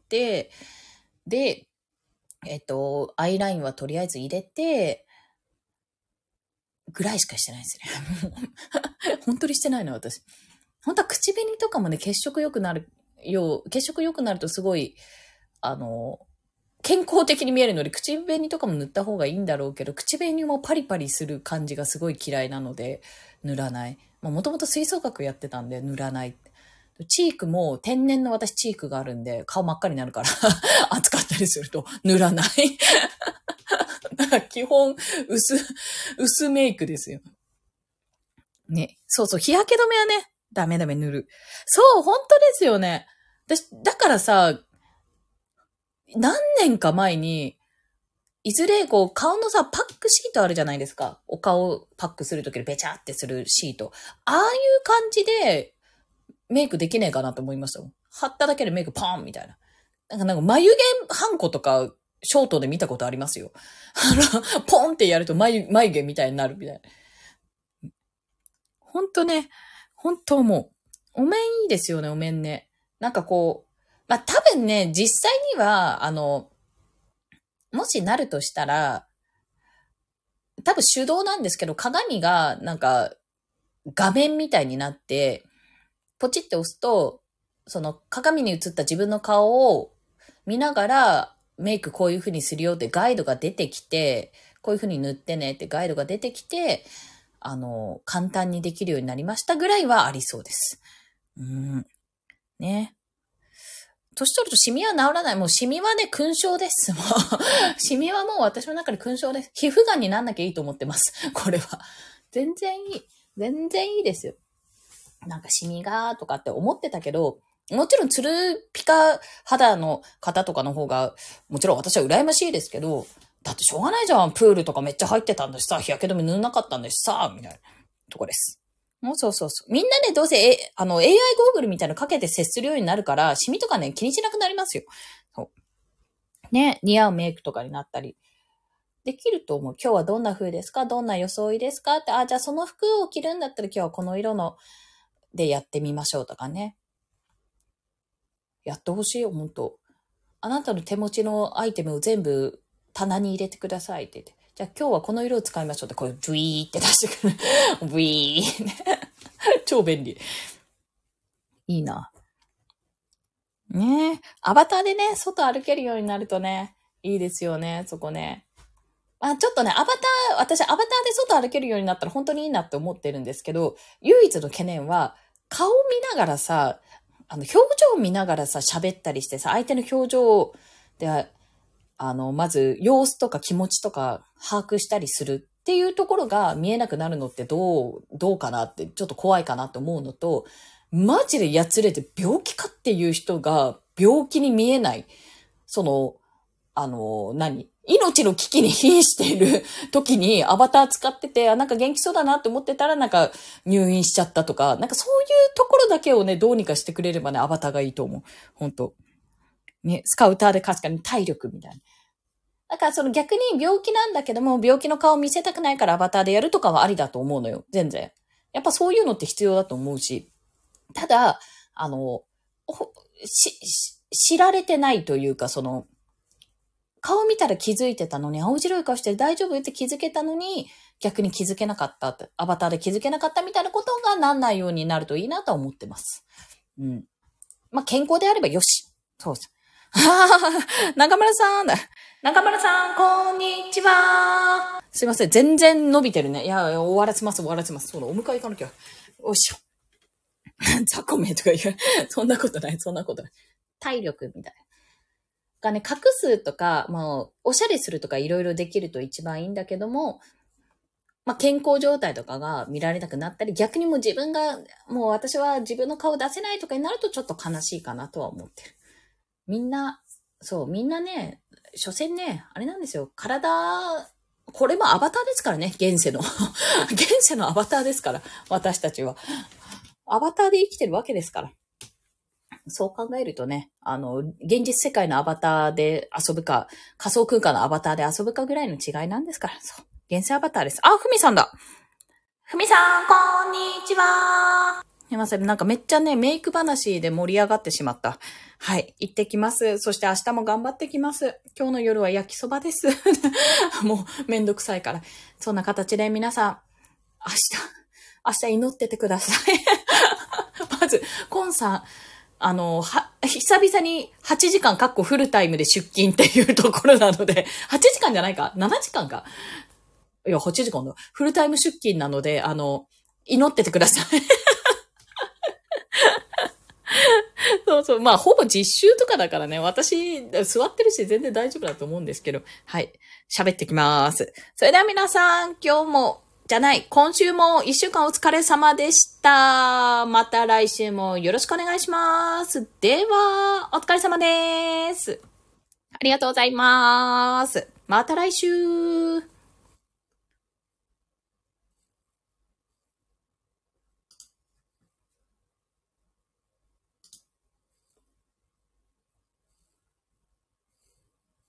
で、えっと、アイラインはとりあえず入れて、ぐらいしかしてないですね。本当にしてないの、私。本当は口紅とかもね、血色良くなるよう、血色良くなるとすごい、あの、健康的に見えるので、口紅とかも塗った方がいいんだろうけど、口紅もパリパリする感じがすごい嫌いなので、塗らない。もともと吹奏楽やってたんで、塗らない。チークも天然の私チークがあるんで、顔真っ赤になるから、暑かったりすると塗らない。だから基本、薄、薄メイクですよ。ね。そうそう、日焼け止めはね、ダメダメ塗る。そう、本当ですよね。私、だからさ、何年か前に、いずれこう顔のさ、パックシートあるじゃないですか。お顔をパックするときにベチャってするシート。ああいう感じでメイクできねえかなと思いましたもん。貼っただけでメイクポーンみたいな。なんかなんか眉毛ハンコとかショートで見たことありますよ。ポンってやると眉、眉毛みたいになるみたいな。ほんとね、ほんと思う。お面いいですよね、お面ね。なんかこう、まあ、多分ね、実際には、あの、もしなるとしたら、多分手動なんですけど、鏡がなんか画面みたいになって、ポチって押すと、その鏡に映った自分の顔を見ながら、メイクこういう風にするよってガイドが出てきて、こういう風に塗ってねってガイドが出てきて、あの、簡単にできるようになりましたぐらいはありそうです。うん。ね。年取るとシミは治らない。もうシミはね、勲章です。もうシミはもう私の中で勲章です。皮膚がんになんなきゃいいと思ってます。これは。全然いい。全然いいですよ。 なんかシミがとかって思ってたけど、もちろんツルピカ肌の方とかの方が、もちろん私は羨ましいですけど、だってしょうがないじゃん。プールとかめっちゃ入ってたんだしさ、日焼け止め塗んなかったんだしさ、みたいなとこです。もうそうそうそう。みんなね、どうせ、え、あの、エーアイ ゴーグルみたいなのかけて接するようになるから、シミとかね、気にしなくなりますよ。そう。ね、似合うメイクとかになったり。できると思う。今日はどんな風ですか？どんな装いですか？って、あ、じゃあその服を着るんだったら今日はこの色のでやってみましょうとかね。やってほしいよ、本当。あなたの手持ちのアイテムを全部棚に入れてくださいって言って。じゃあ今日はこの色を使いましょうって、これブイーって出してくる。ブイー超便利。いいな。ねえ。アバターでね、外歩けるようになるとね、いいですよね、そこね。あ、ちょっとね、アバター、私アバターで外歩けるようになったら本当にいいなって思ってるんですけど、唯一の懸念は、顔見ながらさ、あの、表情見ながらさ、喋ったりしてさ、相手の表情で、あの、まず、様子とか気持ちとか把握したりするっていうところが見えなくなるのってどう、どうかなって、ちょっと怖いかなと思うのと、マジでやつれて病気かっていう人が病気に見えない。その、あの、何命の危機に瀕している時にアバター使ってて、あ、なんか元気そうだなって思ってたらなんか入院しちゃったとか、なんかそういうところだけをね、どうにかしてくれればね、アバターがいいと思う。本当ね、スカウターで確かに体力みたいな。だからその逆に病気なんだけども、病気の顔見せたくないからアバターでやるとかはありだと思うのよ。全然。やっぱそういうのって必要だと思うし。ただ、あの、し、し知られてないというか、その、顔見たら気づいてたのに、青白い顔して大丈夫って気づけたのに、逆に気づけなかったって、アバターで気づけなかったみたいなことがなんないようになるといいなと思ってます。うん。まあ、健康であればよし。そうです。中村さんだ。中村さん、こんにちは。すいません。全然伸びてるね。いや、終わらせます、終わらせます。そうだ、お迎え行かなきゃ。おいしょ。雑魚名とか言う。そんなことない、そんなことない。体力みたいな。がね、隠すとか、まあ、おしゃれするとかいろいろできると一番いいんだけども、まあ、健康状態とかが見られなくなったり、逆にもう自分が、もう私は自分の顔出せないとかになるとちょっと悲しいかなとは思ってる。みんな、そう、みんなね、所詮ね、あれなんですよ。体、これもアバターですからね、現世の。現世のアバターですから、私たちは。アバターで生きてるわけですから。そう考えるとね、あの、現実世界のアバターで遊ぶか、仮想空間のアバターで遊ぶかぐらいの違いなんですから。そう。現世アバターです。あ、ふみさんだ。ふみさん、こんにちは。すいません。なんかめっちゃね、メイク話で盛り上がってしまった。はい。行ってきます。そして明日も頑張ってきます。今日の夜は焼きそばです。もうめんどくさいから。そんな形で皆さん、明日、明日祈っててください。まず、コンさん、あの、は、久々にはちじかんかっこフルタイムで出勤っていうところなので、はちじかんじゃないか ?なな 時間かいや、はちじかんだ。フルタイム出勤なので、あの、祈っててください。そうそう。まあ、ほぼ実習とかだからね。私、座ってるし全然大丈夫だと思うんですけど。はい。喋ってきます。それでは皆さん、今日も、じゃない、今週も一週間お疲れ様でした。また来週もよろしくお願いします。では、お疲れ様です。ありがとうございます。また来週。